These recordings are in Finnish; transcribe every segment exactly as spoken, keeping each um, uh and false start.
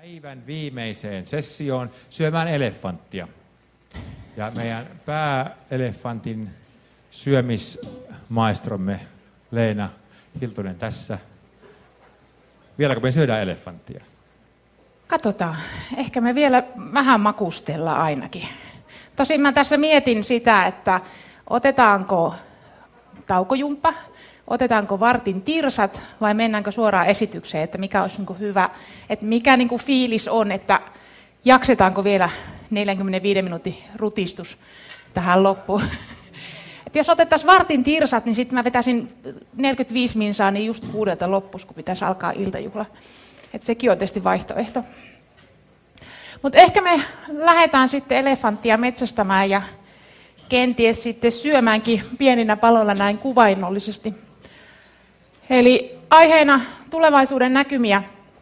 päivän viimeiseen sessioon syömään elefanttia. Ja meidän pääelefantin syömismaestromme Leena Hiltunen tässä. Vieläkö me syödään elefanttia? Katsotaan. Ehkä me vielä vähän makustellaan ainakin. Tosin mä tässä mietin sitä, että otetaanko taukojumppa, otetaanko vartin tirsat vai mennäänkö suoraan esitykseen, että mikä olisi niin kuin hyvä, että mikä niin kuin fiilis on, että jaksetaanko vielä neljänkymmenenviiden minuutin rutistus tähän loppuun. Et jos otettaisiin vartin tirsat, niin sitten mä vetäisin neljäkymmentäviisi minsaa, niin just kuudelta loppus, kun pitäisi alkaa iltajuhla. Et sekin on tietysti vaihtoehto. Mutta ehkä me lähdetään sitten elefanttia metsästämään ja kenties sitten syömäänkin pieninä paloilla näin kuvainnollisesti. Eli aiheena tulevaisuuden näkymiä.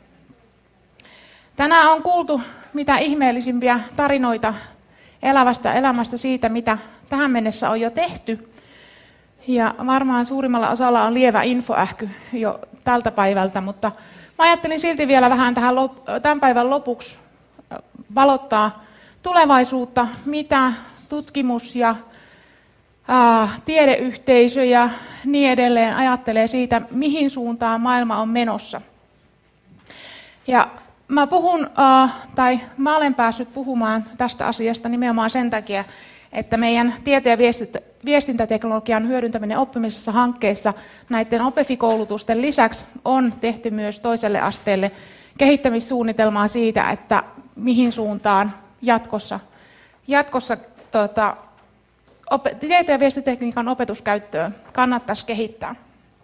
Tänään on kuultu mitä ihmeellisimpiä tarinoita elävästä elämästä siitä, mitä tähän mennessä on jo tehty. Ja varmaan suurimmalla osalla on lievä infoähky jo tältä päivältä, mutta mä ajattelin silti vielä vähän tähän lop- tämän päivän lopuksi valottaa tulevaisuutta, mitä tutkimus ja ää, tiedeyhteisö ja niin edelleen ajattelee siitä, mihin suuntaan maailma on menossa. Ja mä puhun, ää, tai mä olen päässyt puhumaan tästä asiasta nimenomaan sen takia, että meidän tieto- ja viestintäteknologian hyödyntäminen oppimisessa hankkeissa näiden OPEFI-koulutusten lisäksi on tehty myös toiselle asteelle kehittämissuunnitelmaa siitä, että mihin suuntaan jatkossa, jatkossa tuota, op- tieto- ja viestintätekniikan opetuskäyttöä kannattaisi kehittää.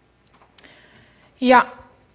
Ja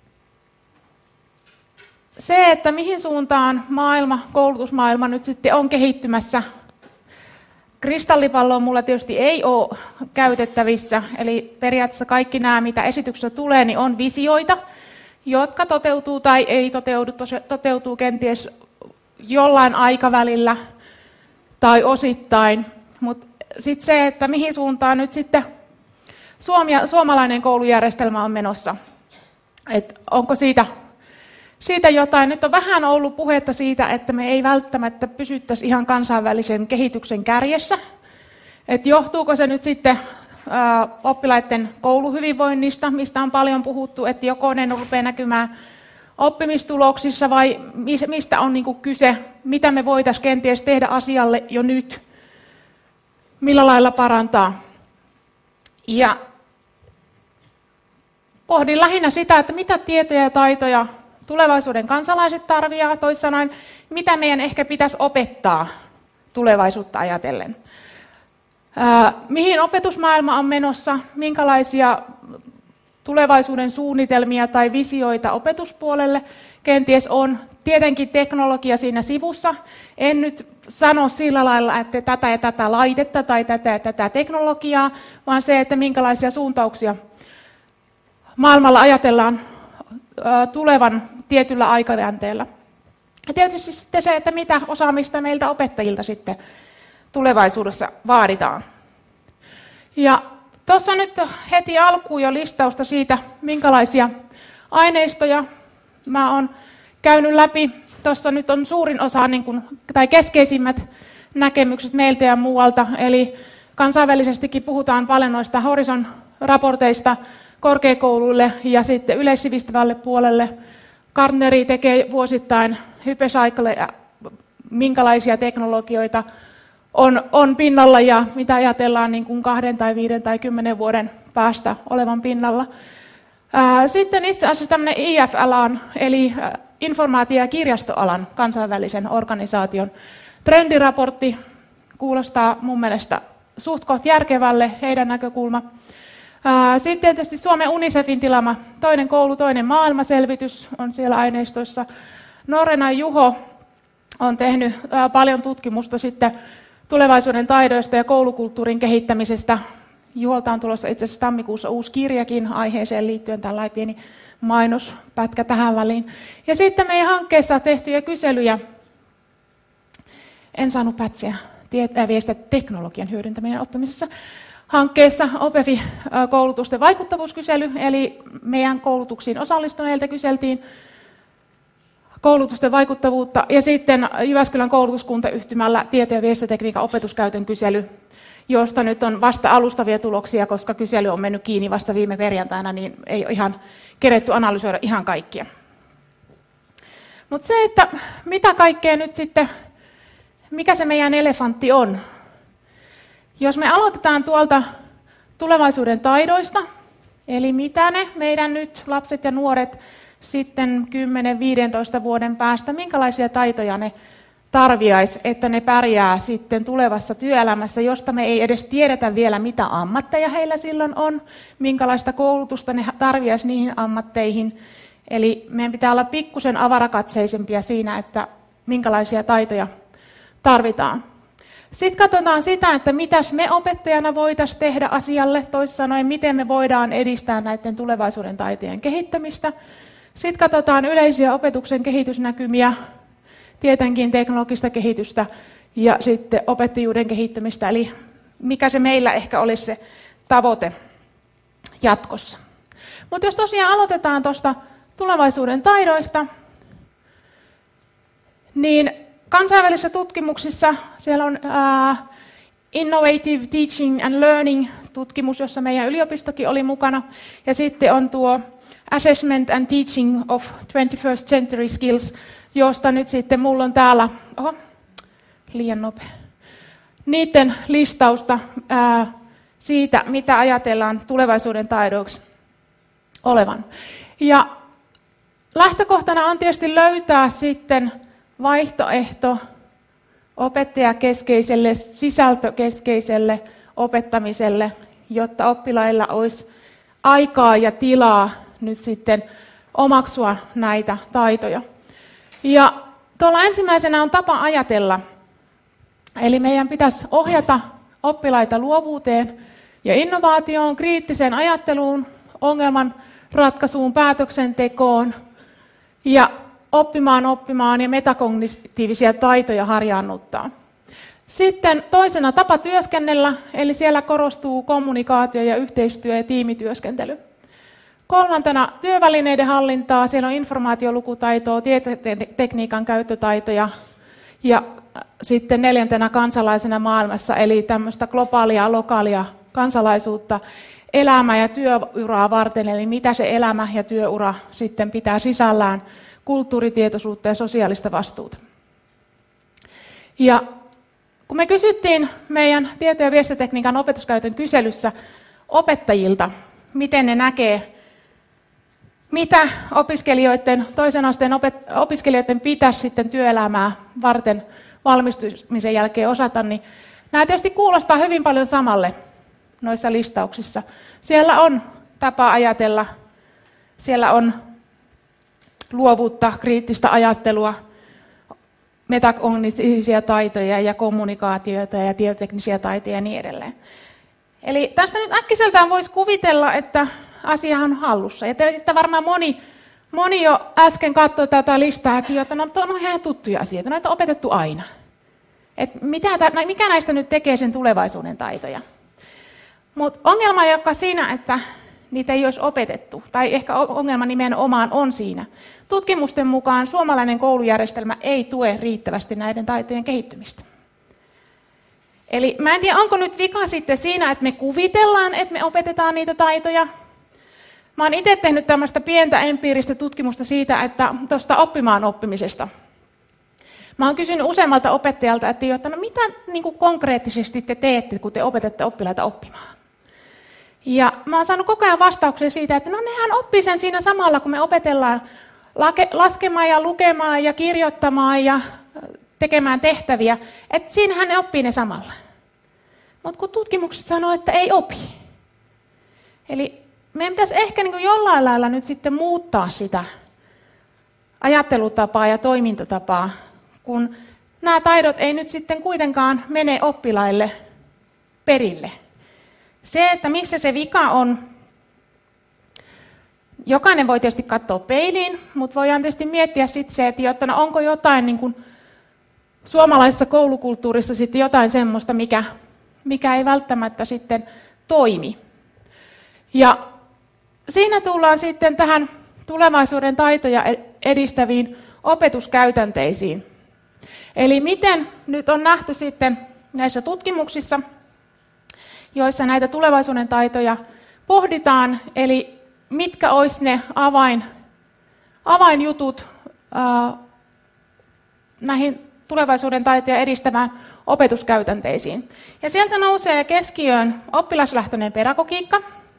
se, että mihin suuntaan maailma, koulutusmaailma nyt sitten on kehittymässä, kristallipalloa mulla tietysti ei ole käytettävissä, eli periaatteessa kaikki nämä, mitä esityksessä tulee, niin on visioita, jotka toteutuu tai ei toteudu, toteutuu kenties jollain aikavälillä tai osittain. Mutta sitten se, että mihin suuntaan nyt sitten Suomi, suomalainen koulujärjestelmä on menossa, että onko siitä, siitä jotain. Nyt on vähän ollut puhetta siitä, että me ei välttämättä pysyttäisi ihan kansainvälisen kehityksen kärjessä. Et johtuuko se nyt sitten ää, oppilaiden kouluhyvinvoinnista, mistä on paljon puhuttu, että joko ne rupeaa näkymään oppimistuloksissa vai mistä on niinku kyse, mitä me voitaisiin kenties tehdä asialle jo nyt, millä lailla parantaa. Ja pohdin lähinnä sitä, että mitä tietoja ja taitoja tulevaisuuden kansalaiset tarvitsevat, toisin sanoen, mitä meidän ehkä pitäisi opettaa tulevaisuutta ajatellen. Ää, mihin opetusmaailma on menossa, minkälaisia tulevaisuuden suunnitelmia tai visioita opetuspuolelle kenties on. Tietenkin teknologia siinä sivussa. En nyt sano sillä lailla, että tätä ja tätä laitetta tai tätä ja tätä teknologiaa, vaan se, että minkälaisia suuntauksia maailmalla ajatellaan tulevan tietyllä aikajänteellä. Ja tietysti sitten se, että mitä osaamista meiltä opettajilta sitten tulevaisuudessa vaaditaan. Ja tuossa nyt heti alkuun jo listausta siitä, minkälaisia aineistoja mä oon käynyt läpi. Tuossa nyt on suurin osa niin kuin, tai keskeisimmät näkemykset meiltä ja muualta. Eli kansainvälisestikin puhutaan paljon noista Horizon-raporteista korkeakouluille ja sitten yleissivistävälle puolelle. Gartneri tekee vuosittain hypecycleja, minkälaisia teknologioita on, on pinnalla ja mitä ajatellaan niin kuin kahden tai viiden tai kymmenen vuoden päästä olevan pinnalla. Sitten itse asiassa tämmöinen I F L, eli informaatio- ja kirjastoalan kansainvälisen organisaation trendiraportti kuulostaa mun mielestä suht koht järkevälle heidän näkökulma. Sitten tietysti Suomen Unicefin tilama toinen koulu, toinen maailmaselvitys on siellä aineistoissa. Norena Juho on tehnyt paljon tutkimusta sitten tulevaisuuden taidoista ja koulukulttuurin kehittämisestä. Juholta on tulossa itse asiassa tammikuussa uusi kirjakin aiheeseen liittyen, tällainen pieni mainospätkä tähän väliin. Ja sitten meidän hankkeessa tehtyjä kyselyjä. En saanut pätsiä viestiä teknologian hyödyntäminen oppimisessa. Hankkeessa OPEFI-koulutusten vaikuttavuuskysely, eli meidän koulutuksiin osallistuneilta kyseltiin koulutusten vaikuttavuutta. Ja sitten Jyväskylän koulutuskuntayhtymällä tieto- ja viestintätekniikan opetuskäytön kysely, josta nyt on vasta alustavia tuloksia, koska kysely on mennyt kiinni vasta viime perjantaina, niin ei ole ihan keretty analysoida ihan kaikkia. Mutta se, että mitä kaikkea nyt sitten, mikä se meidän elefantti on. Jos me aloitetaan tuolta tulevaisuuden taidoista, eli mitä ne meidän nyt lapset ja nuoret sitten kymmenen viisitoista vuoden päästä, minkälaisia taitoja ne tarviaisi, että ne pärjää sitten tulevassa työelämässä, josta me ei edes tiedetä vielä, mitä ammatteja heillä silloin on, minkälaista koulutusta ne tarviaisi niihin ammatteihin. Eli meidän pitää olla pikkusen avarakatseisempia siinä, että minkälaisia taitoja tarvitaan. Sitten katsotaan sitä, että mitäs me opettajana voitaisiin tehdä asialle, toisin sanoen, miten me voidaan edistää näiden tulevaisuuden taitojen kehittämistä. Sitten katsotaan yleisiä opetuksen kehitysnäkymiä, tietenkin teknologista kehitystä ja sitten opettajuuden kehittämistä, eli mikä se meillä ehkä olisi se tavoite jatkossa. Mutta jos tosiaan aloitetaan tuosta tulevaisuuden taidoista, niin kansainvälisissä tutkimuksissa siellä on uh, Innovative Teaching and Learning-tutkimus, jossa meidän yliopistokin oli mukana, ja sitten on tuo Assessment and Teaching of twenty-first Century Skills, josta nyt sitten mulla on täällä, oho, liian nopea, niiden listausta ää, siitä, mitä ajatellaan tulevaisuuden taidoiksi olevan. Ja lähtökohtana on tietysti löytää sitten vaihtoehto opettajakeskeiselle, sisältökeskeiselle opettamiselle, jotta oppilailla olisi aikaa ja tilaa nyt sitten omaksua näitä taitoja. Ja tuolla ensimmäisenä on tapa ajatella, eli meidän pitäisi ohjata oppilaita luovuuteen ja innovaatioon, kriittiseen ajatteluun, ongelman ratkaisuun, päätöksentekoon ja oppimaan oppimaan ja metakognitiivisia taitoja harjaannuttaa. Sitten toisena tapa työskennellä, eli siellä korostuu kommunikaatio ja yhteistyö ja tiimityöskentely. Kolmantena työvälineiden hallintaa, siellä on informaatiolukutaitoa, tietotekniikan käyttötaitoja ja sitten neljäntenä kansalaisena maailmassa, eli tämmöistä globaalia, lokaalia kansalaisuutta elämää ja työuraa varten, eli mitä se elämä ja työura sitten pitää sisällään, kulttuuritietoisuutta ja sosiaalista vastuuta. Ja kun me kysyttiin meidän tieto- ja viestintätekniikan opetuskäytön kyselyssä opettajilta, miten ne näkee, mitä opiskelijoiden, toisen asteen opet- opiskelijoiden pitäisi sitten työelämää varten valmistumisen jälkeen osata, niin nämä tietysti kuulostaa hyvin paljon samalle noissa listauksissa. Siellä on tapa ajatella, siellä on luovuutta, kriittistä ajattelua, metakognitiivisia taitoja ja kommunikaatioita ja tietoteknisiä taitoja ja niin edelleen. Eli tästä nyt äkkiseltään voisi kuvitella, että asia on hallussa. Ja te varmaan moni, moni jo äsken katsoi tätä listaakin, että no, on ihan tuttuja asioita, näitä on opetettu aina. Et mitä, mikä näistä nyt tekee sen tulevaisuuden taitoja? Mutta ongelma, joka siinä, että niitä ei olisi opetettu, tai ehkä ongelma nimenomaan on siinä. Tutkimusten mukaan suomalainen koulujärjestelmä ei tue riittävästi näiden taitojen kehittymistä. Eli mä en tiedä, onko nyt vika sitten siinä, että me kuvitellaan, että me opetetaan niitä taitoja. Mä oon itse tehnyt tämmöistä pientä empiiristä tutkimusta siitä, että tuosta oppimaan oppimisesta. Mä oon kysynyt useammalta opettajalta, että, että no mitä niin kuin konkreettisesti te teette, kun te opetatte oppilaita oppimaan. Ja mä oon saanut koko ajan vastauksia siitä, että no nehän oppii sen siinä samalla, kun me opetellaan laskemaan ja lukemaan ja kirjoittamaan ja tekemään tehtäviä, että siinähän ne oppii ne samalla. Mutta kun tutkimukset sanoo, että ei opi. Eli meidän pitäisi ehkä niin kuin jollain lailla nyt sitten muuttaa sitä ajattelutapaa ja toimintatapaa, kun nämä taidot ei nyt sitten kuitenkaan mene oppilaille perille. Se, että missä se vika on, jokainen voi tietysti katsoa peiliin, mutta voidaan tietysti miettiä sitten se, että jotta, no onko jotain niin kuin suomalaisessa koulukulttuurissa sitten jotain semmoista, mikä, mikä ei välttämättä sitten toimi. Ja siinä tullaan sitten tähän tulevaisuuden taitoja edistäviin opetuskäytänteisiin. Eli miten nyt on nähty sitten näissä tutkimuksissa, joissa näitä tulevaisuuden taitoja pohditaan, eli mitkä olisi ne avain, avainjutut ää, näihin tulevaisuuden taitoja edistämään opetuskäytänteisiin. Ja sieltä nousee keskiöön oppilaslähtöinen pedagogiikka,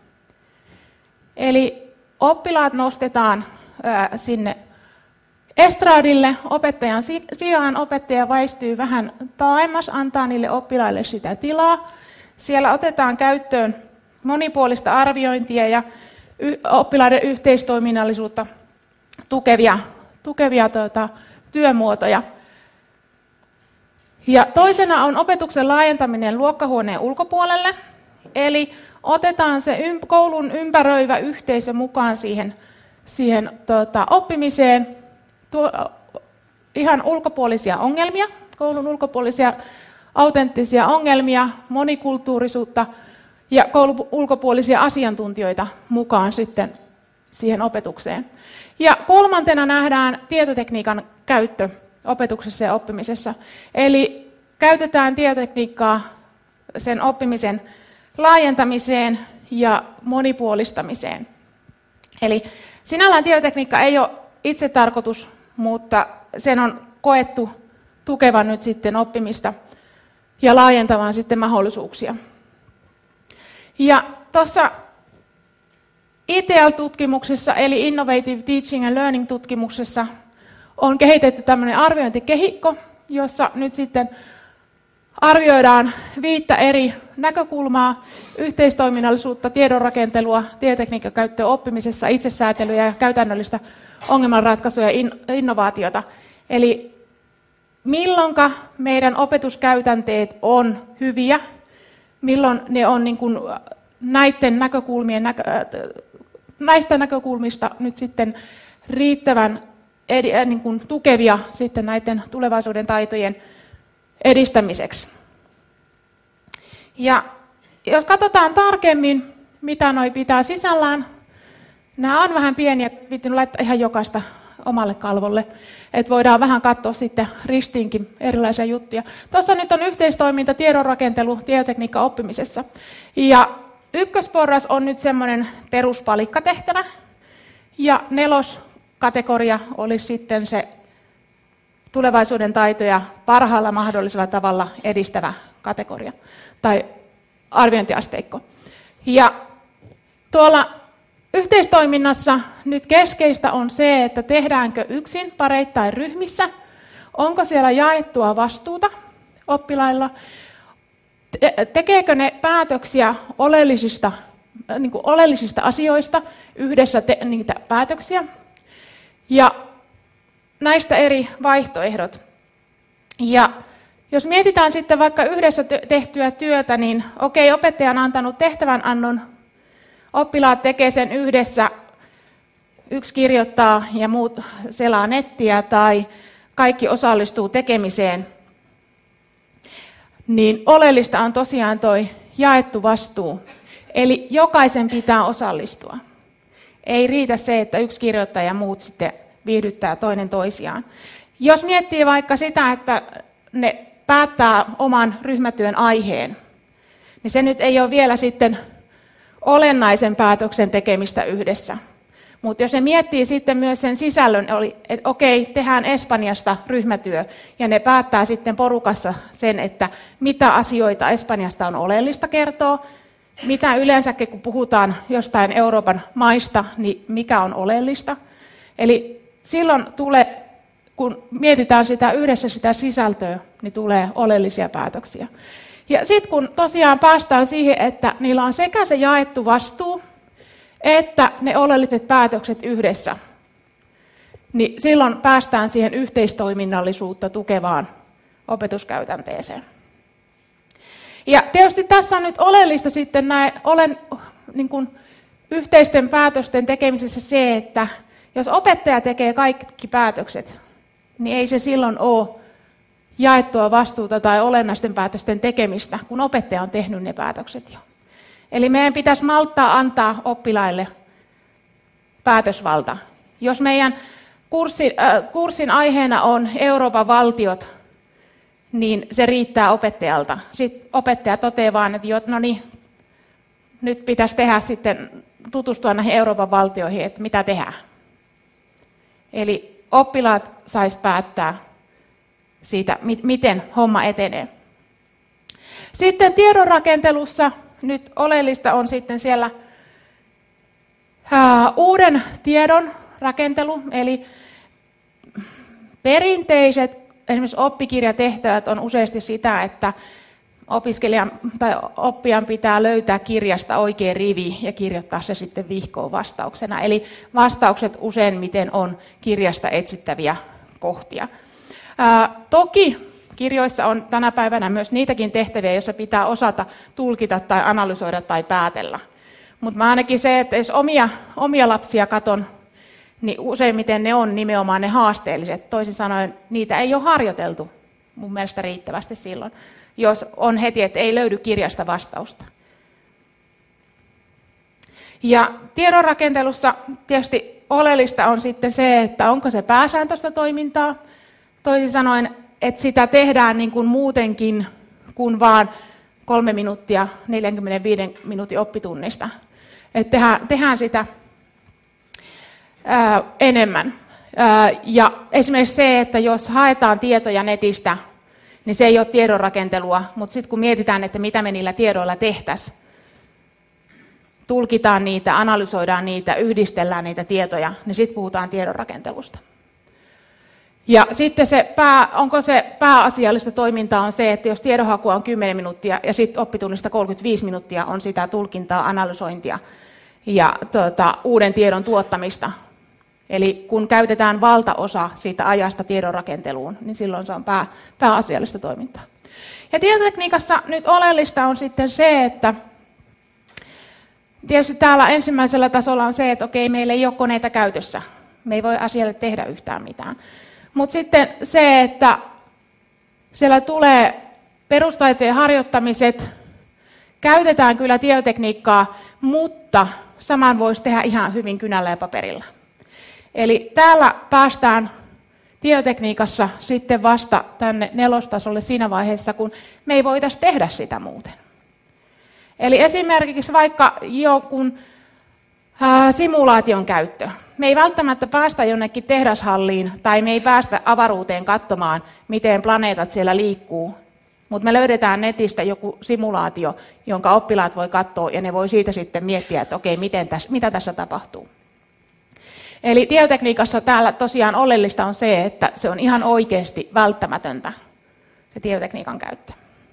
eli oppilaat nostetaan ää, sinne estradille opettajan sijaan. Opettaja väistyy vähän taaemmas, antaa niille oppilaille sitä tilaa. Siellä otetaan käyttöön monipuolista arviointia ja y- oppilaiden yhteistoiminnallisuutta tukevia, tukevia tuota, työmuotoja. Ja toisena on opetuksen laajentaminen luokkahuoneen ulkopuolelle, eli otetaan se ym- koulun ympäröivä yhteisö mukaan siihen, siihen tuota, oppimiseen, tuo, ihan ulkopuolisia ongelmia, koulun ulkopuolisia autenttisia ongelmia, monikulttuurisuutta ja koulun ulkopuolisia asiantuntijoita mukaan sitten siihen opetukseen. Ja kolmantena nähdään tietotekniikan käyttö opetuksessa ja oppimisessa. Eli käytetään tietotekniikkaa sen oppimisen laajentamiseen ja monipuolistamiseen. Eli sinällään tietotekniikka ei ole itse tarkoitus, mutta sen on koettu tukevan nyt sitten oppimista ja laajentamaan sitten mahdollisuuksia. Ja tuossa I T L-tutkimuksessa, eli Innovative Teaching and Learning-tutkimuksessa, on kehitetty tämmöinen arviointikehikko, jossa nyt sitten arvioidaan viittä eri näkökulmaa, yhteistoiminnallisuutta, tiedonrakentelua, tietotekniikan käyttöä oppimisessa, itsesäätelyä ja käytännöllistä ongelmanratkaisua ja innovaatiota. Eli milloinka meidän opetuskäytänteet on hyviä, milloin ne on niin kuin näiden näkökulmien, näistä näkökulmista nyt sitten riittävän edi, niin kuin tukevia sitten näiden tulevaisuuden taitojen edistämiseksi. Ja jos katsotaan tarkemmin, mitä noi pitää sisällään, nämä on vähän pieniä, pitää laittaa ihan jokaista omalle kalvolle, että voidaan vähän katsoa sitten ristiinkin erilaisia juttuja. Tuossa nyt on yhteistoiminta, tiedonrakentelu, tietotekniikka oppimisessa. Ja ykkösporras on nyt semmoinen peruspalikkatehtävä, ja neloskategoria olisi sitten se tulevaisuuden taitoja parhaalla mahdollisella tavalla edistävä kategoria tai arviointiasteikko. Ja tuolla yhteistoiminnassa nyt keskeistä on se, että tehdäänkö yksin, pareittain ryhmissä, onko siellä jaettua vastuuta oppilailla, tekeekö ne päätöksiä oleellisista, niin kuin oleellisista asioista, yhdessä te, niitä päätöksiä, ja näistä eri vaihtoehdot. Ja jos mietitään sitten vaikka yhdessä tehtyä työtä, niin okei, opettaja on antanut tehtävänannon, oppilaat tekee sen yhdessä, yksi kirjoittaa ja muut selaa nettiä tai kaikki osallistuu tekemiseen, niin oleellista on tosiaan toi jaettu vastuu. Eli jokaisen pitää osallistua. Ei riitä se, että yksi kirjoittaa ja muut sitten viihdyttää toinen toisiaan. Jos miettii vaikka sitä, että ne päättää oman ryhmätyön aiheen, niin se nyt ei ole vielä sitten olennaisen päätöksen tekemistä yhdessä. Mutta jos ne miettii sitten myös sen sisällön, että okei, tehdään Espanjasta ryhmätyö, ja ne päättää sitten porukassa sen, että mitä asioita Espanjasta on oleellista kertoa, mitä yleensäkin kun puhutaan jostain Euroopan maista, niin mikä on oleellista. Eli silloin tulee, kun mietitään sitä yhdessä sitä sisältöä, niin tulee oleellisia päätöksiä. Ja sitten kun tosiaan päästään siihen, että niillä on sekä se jaettu vastuu, että ne oleelliset päätökset yhdessä, niin silloin päästään siihen yhteistoiminnallisuutta tukevaan opetuskäytänteeseen. Ja tietysti tässä on nyt oleellista sitten näin, olen niin kuin yhteisten päätösten tekemisessä se, että jos opettaja tekee kaikki päätökset, niin ei se silloin ole jaettua vastuuta tai olennaisten päätösten tekemistä, kun opettaja on tehnyt ne päätökset jo. Eli meidän pitäisi malttaa antaa oppilaille päätösvalta. Jos meidän kurssin, äh, kurssin aiheena on Euroopan valtiot, niin se riittää opettajalta. Sitten opettaja toteaa vaan, että jo, no niin, nyt pitäisi tehdä sitten, tutustua näihin Euroopan valtioihin, että mitä tehdään. Eli oppilaat sais päättää siitä, miten homma etenee. Sitten tiedonrakentelussa nyt oleellista on sitten siellä ää, uuden tiedon rakentelu, eli perinteiset esimerkiksi oppikirjatehtävät on useasti sitä, että opiskelijan tai oppijan pitää löytää kirjasta oikea rivi ja kirjoittaa se sitten vihkoon vastauksena. Eli vastaukset useimmiten on kirjasta etsittäviä kohtia. Ää, toki kirjoissa on tänä päivänä myös niitäkin tehtäviä, joissa pitää osata tulkita tai analysoida tai päätellä. Mutta mä ainakin se, että jos omia, omia lapsia katon, niin useimmiten ne on nimenomaan ne haasteelliset. Toisin sanoen niitä ei ole harjoiteltu mun mielestä riittävästi silloin, jos on heti, että ei löydy kirjasta vastausta. Ja tiedonrakentelussa tietysti oleellista on sitten se, että onko se pääsääntöistä toimintaa. Toisin sanoen, että sitä tehdään niin kuin muutenkin kuin vaan kolme minuuttia neljänkymmenenviiden minuutin oppitunnista. Että tehdään, tehdään sitä ää, enemmän. Ää, ja esimerkiksi se, että jos haetaan tietoja netistä, niin se ei ole tiedonrakentelua, mutta sitten kun mietitään, että mitä me niillä tiedoilla tehtäisiin, tulkitaan niitä, analysoidaan niitä, yhdistellään niitä tietoja, niin sitten puhutaan tiedonrakentelusta. Ja sitten se pää, onko se pääasiallista toimintaa on se, että jos tiedonhakua on kymmenen minuuttia ja sitten oppitunnista kolmekymmentäviisi minuuttia on sitä tulkintaa, analysointia ja tuota, uuden tiedon tuottamista. Eli kun käytetään valtaosa siitä ajasta tiedonrakenteluun, niin silloin se on pää, pääasiallista toimintaa. Ja tietotekniikassa nyt oleellista on sitten se, että tietysti täällä ensimmäisellä tasolla on se, että okei, meillä ei ole koneita käytössä. Me ei voi asialle tehdä yhtään mitään. Mutta sitten se, että siellä tulee perustaitojen harjoittamiset, käytetään kyllä tietotekniikkaa, mutta saman voisi tehdä ihan hyvin kynällä ja paperilla. Eli täällä päästään tietotekniikassa sitten vasta tänne nelostasolle siinä vaiheessa, kun me ei voitaisiin tehdä sitä muuten. Eli esimerkiksi vaikka jonkun ää, simulaation käyttö. Me ei välttämättä päästä jonnekin tehdashalliin tai me ei päästä avaruuteen katsomaan, miten planeetat siellä liikkuu. Mutta me löydetään netistä joku simulaatio, jonka oppilaat voi katsoa ja ne voi siitä sitten miettiä, että okei, miten tässä, mitä tässä tapahtuu. Eli tietotekniikassa täällä tosiaan oleellista on se, että se on ihan oikeasti välttämätöntä, se tietotekniikan käyttö.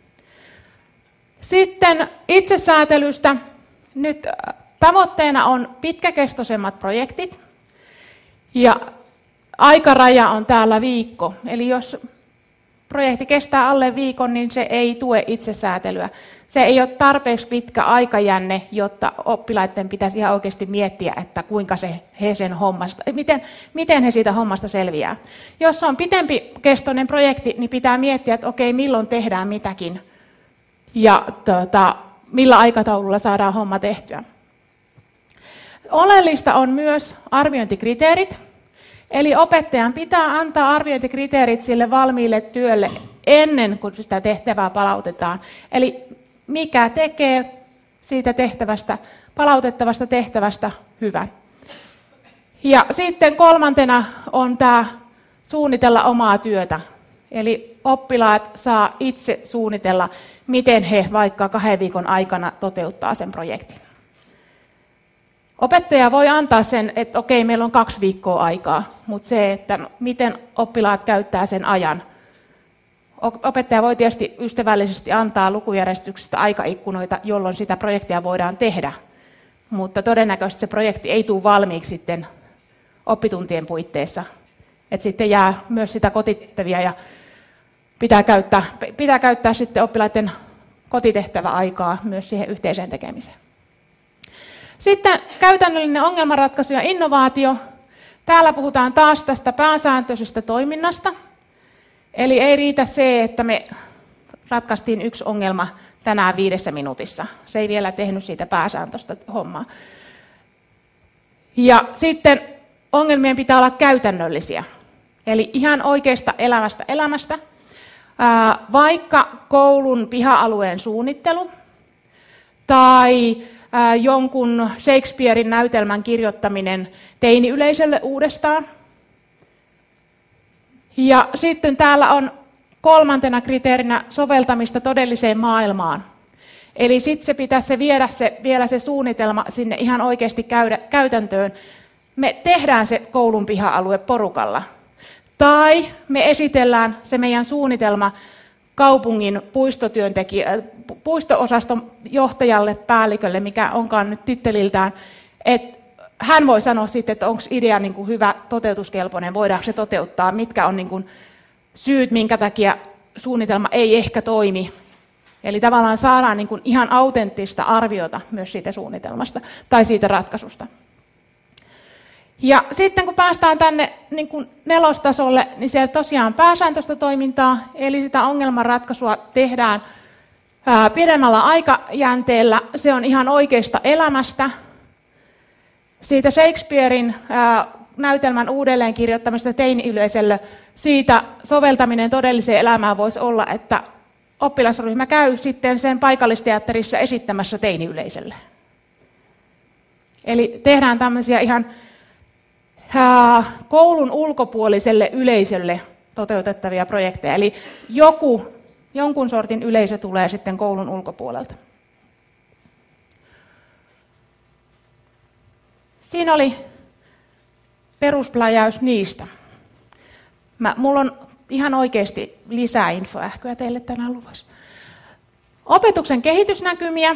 Sitten itsesäätelystä. Nyt tavoitteena on pitkäkestoisemmat projektit ja aikaraja on täällä viikko. Eli jos projekti kestää alle viikon, niin se ei tue itsesäätelyä. Se ei ole tarpeeksi pitkä aikajänne, jotta oppilaiden pitäisi ihan oikeasti miettiä, että kuinka se, he sen hommasta, miten, miten he siitä hommasta selviää. Jos on pitempi kestoinen projekti, niin pitää miettiä, että okei, milloin tehdään mitäkin ja tuota, millä aikataululla saadaan homma tehtyä. Oleellista on myös arviointikriteerit. Eli opettajan pitää antaa arviointikriteerit sille valmiille työlle ennen kuin sitä tehtävää palautetaan. Eli mikä tekee siitä tehtävästä, palautettavasta tehtävästä hyvän. Ja sitten kolmantena on tämä suunnitella omaa työtä. Eli oppilaat saa itse suunnitella, miten he vaikka kahden viikon aikana toteuttaa sen projektin. Opettaja voi antaa sen, että okei, meillä on kaksi viikkoa aikaa, mutta se, että miten oppilaat käyttää sen ajan. Opettaja voi tietysti ystävällisesti antaa lukujärjestyksestä aikaikkunoita, jolloin sitä projektia voidaan tehdä, mutta todennäköisesti se projekti ei tule valmiiksi sitten oppituntien puitteissa. Että sitten jää myös sitä kotitehtäviä ja pitää käyttää, pitää käyttää sitten oppilaiden kotitehtäväaikaa myös siihen yhteiseen tekemiseen. Sitten käytännöllinen ongelmanratkaisu ja innovaatio. Täällä puhutaan taas tästä pääsääntöisestä toiminnasta. Eli ei riitä se, että me ratkaistiin yksi ongelma tänään viidessä minuutissa. Se ei vielä tehnyt siitä pääsääntöistä hommaa. Ja sitten ongelmien pitää olla käytännöllisiä. Eli ihan oikeasta elämästä elämästä. Ää, vaikka koulun piha-alueen suunnittelu tai ää, jonkun Shakespearein näytelmän kirjoittaminen teini-yleisölle uudestaan. Ja sitten täällä on kolmantena kriteerinä soveltamista todelliseen maailmaan. Eli sitten se pitäisi se viedä se, vielä se suunnitelma sinne ihan oikeasti käydä, käytäntöön. Me tehdään se koulun piha-alue porukalla. Tai me esitellään se meidän suunnitelma kaupungin puistotyöntekijä, puisto-osaston johtajalle, päällikölle, mikä onkaan nyt titteliltään, että hän voi sanoa sitten, että onko idea niin kuin hyvä, toteutuskelpoinen, voidaanko se toteuttaa, mitkä on niin kuin syyt, minkä takia suunnitelma ei ehkä toimi. Eli tavallaan saadaan niin kuin ihan autenttista arviota myös siitä suunnitelmasta tai siitä ratkaisusta. Ja sitten kun päästään tänne niin kuin nelostasolle, niin siellä tosiaan pääsääntöistä toimintaa, eli sitä ongelmanratkaisua tehdään ää, pidemmällä aikajänteellä. Se on ihan oikeasta elämästä. Siitä Shakespearein ää, näytelmän uudelleen kirjoittamista teini-yleisölle, siitä soveltaminen todelliseen elämään voisi olla, että oppilasryhmä käy sitten sen paikallisteatterissa esittämässä teini-yleisölle. Eli tehdään tämmöisiä ihan ää, koulun ulkopuoliselle yleisölle toteutettavia projekteja. Eli joku, jonkun sortin yleisö tulee sitten koulun ulkopuolelta. Siinä oli peruspläjäys niistä. Mä, mulla on ihan oikeasti lisää infoähkyä teille tänään luvassa. Opetuksen kehitysnäkymiä.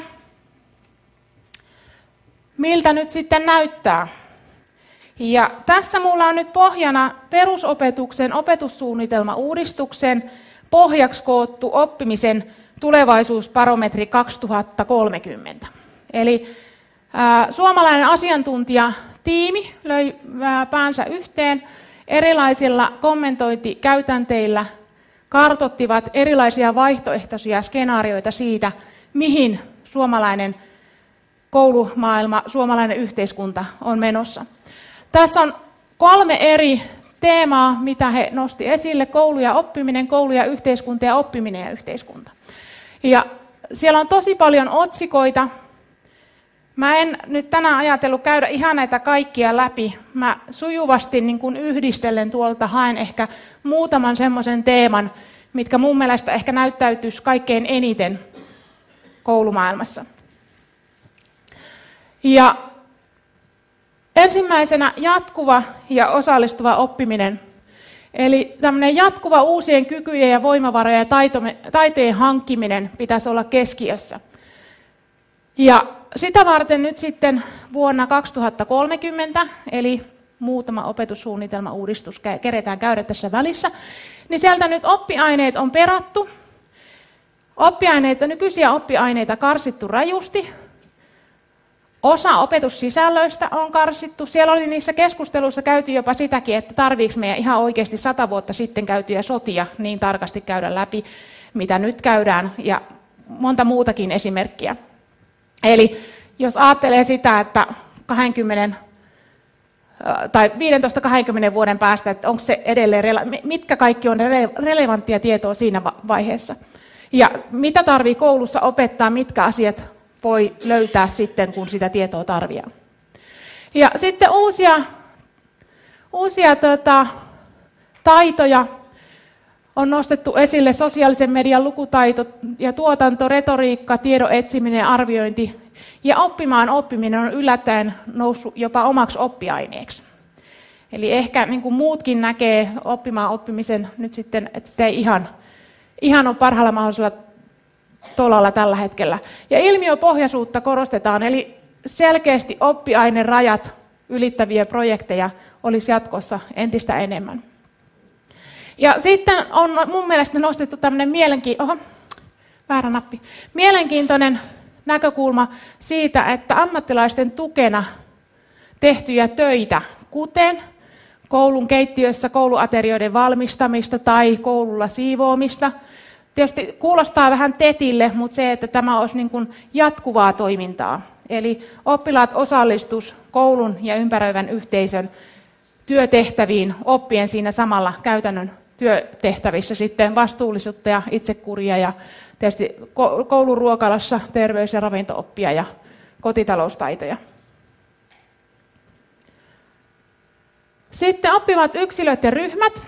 Miltä nyt sitten näyttää? Ja tässä mulla on nyt pohjana perusopetuksen opetussuunnitelma-uudistuksen pohjaksi koottu oppimisen tulevaisuusbarometri kaksituhattakolmekymmentä. Eli ää, suomalainen asiantuntijatiimi löi ää, päänsä yhteen erilaisilla kommentointikäytänteillä, kartoittivat erilaisia vaihtoehtoisia skenaarioita siitä, mihin suomalainen koulumaailma, suomalainen yhteiskunta on menossa. Tässä on kolme eri teemaa, mitä he nosti esille: koulu ja oppiminen, koulu ja yhteiskunta ja oppiminen ja yhteiskunta. Ja siellä on tosi paljon otsikoita. Mä en nyt tänään ajatellut käydä ihan näitä kaikkia läpi. Mä sujuvasti niin kun yhdistellen tuolta haen ehkä muutaman semmoisen teeman, mitkä mun mielestä ehkä näyttäytyisi kaikkein eniten koulumaailmassa. Ja ensimmäisenä jatkuva ja osallistuva oppiminen. Eli tämmöinen jatkuva uusien kykyjen ja voimavarojen ja taitojen hankkiminen pitäisi olla keskiössä. Ja sitä varten nyt sitten vuonna kaksituhattakolmekymmentä, eli muutama opetussuunnitelma-uudistus keretään käydä tässä välissä, niin sieltä nyt oppiaineet on perattu. Oppiaineita, nykyisiä oppiaineita karsittu rajusti. Osa opetussisällöistä on karsittu. Siellä oli niissä keskusteluissa käyty jopa sitäkin, että tarviiko meidän ihan oikeasti sata vuotta sitten käytyjä sotia niin tarkasti käydä läpi, mitä nyt käydään, ja monta muutakin esimerkkiä. Eli jos ajattelee sitä, että kaksikymmentä tai viisitoista kaksikymmentä vuoden päästä, että onko se edelleen, mitkä kaikki on relevanttia tietoa siinä vaiheessa. Ja mitä tarvii koulussa opettaa, mitkä asiat voi löytää sitten, kun sitä tietoa tarvitaan. Ja sitten uusia, uusia tota, taitoja on nostettu esille: sosiaalisen median lukutaito ja tuotanto, retoriikka, tiedon etsiminen ja arviointi. Ja oppimaan oppiminen on yllättäen noussut jopa omaksi oppiaineeksi. Eli ehkä niin kuin muutkin näkee oppimaan oppimisen nyt sitten, että sitä ei ihan, ihan ole parhaalla mahdollisella tolalla tällä hetkellä. Ja ilmiöpohjaisuutta korostetaan, eli selkeästi oppiainerajat ylittäviä projekteja olisi jatkossa entistä enemmän. Ja sitten on mun mielestä nostettu tämmöinen mielenki- Oho, väärä nappi. mielenkiintoinen näkökulma siitä, että ammattilaisten tukena tehtyjä töitä, kuten koulun keittiössä kouluaterioiden valmistamista tai koululla siivoamista. Tietysti kuulostaa vähän tetille, mutta se, että tämä olisi niin kuin jatkuvaa toimintaa. Eli oppilaat osallistus koulun ja ympäröivän yhteisön työtehtäviin, oppien siinä samalla käytännön työtehtävissä sitten vastuullisuutta ja itsekuria ja tietysti kouluruokalassa terveys- ja ravinto-oppia ja kotitaloustaitoja. Sitten oppivat yksilöt ja ryhmät.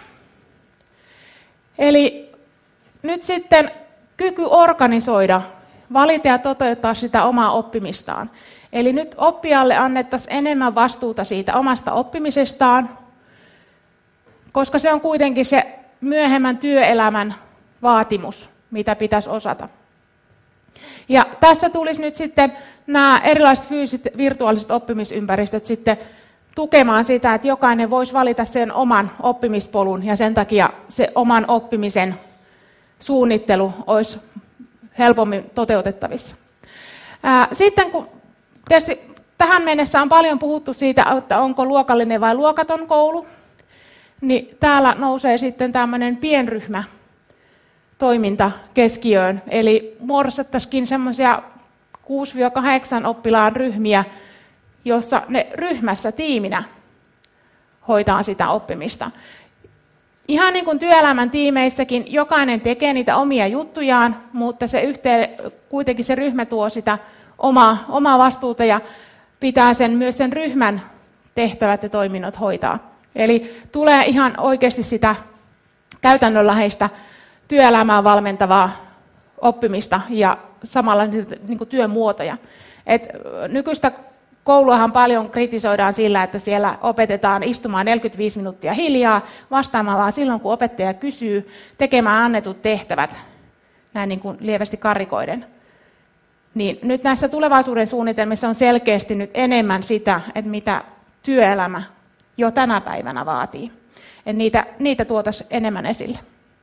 Eli nyt sitten kyky organisoida, valita ja toteuttaa sitä omaa oppimistaan. Eli nyt oppijalle annettaisiin enemmän vastuuta siitä omasta oppimisestaan, koska se on kuitenkin se myöhemmän työelämän vaatimus, mitä pitäisi osata. Ja tässä tulisi nyt sitten nämä erilaiset fyysiset virtuaaliset oppimisympäristöt sitten tukemaan sitä, että jokainen voisi valita sen oman oppimispolun ja sen takia se oman oppimisen suunnittelu olisi helpommin toteutettavissa. Sitten kun tietysti tähän mennessä on paljon puhuttu siitä, että onko luokallinen vai luokaton koulu, niin täällä nousee sitten tämmöinen pienryhmä toiminta keskiöön. Eli muodostettaisiin semmoisia kuusi kahdeksan oppilaan ryhmiä, jossa ne ryhmässä tiiminä hoitaa sitä oppimista. Ihan niin kuin työelämän tiimeissäkin, jokainen tekee niitä omia juttujaan, mutta se yhteen, kuitenkin se ryhmä tuo sitä omaa, omaa vastuuta ja pitää sen, myös sen ryhmän tehtävät ja toiminnot hoitaa. Eli tulee ihan oikeasti sitä käytännönläheistä työelämään valmentavaa oppimista ja samalla niin kuin työmuotoja. Et nykyistä kouluahan paljon kritisoidaan sillä, että siellä opetetaan istumaan neljäkymmentäviisi minuuttia hiljaa, vastaamaan vaan silloin, kun opettaja kysyy, tekemään annetut tehtävät, näin niin kuin lievästi karrikoiden. Niin nyt näissä tulevaisuuden suunnitelmissa on selkeästi nyt enemmän sitä, että mitä työelämä jo tänä päivänä vaatii. Että niitä, niitä tuotaisiin enemmän esille.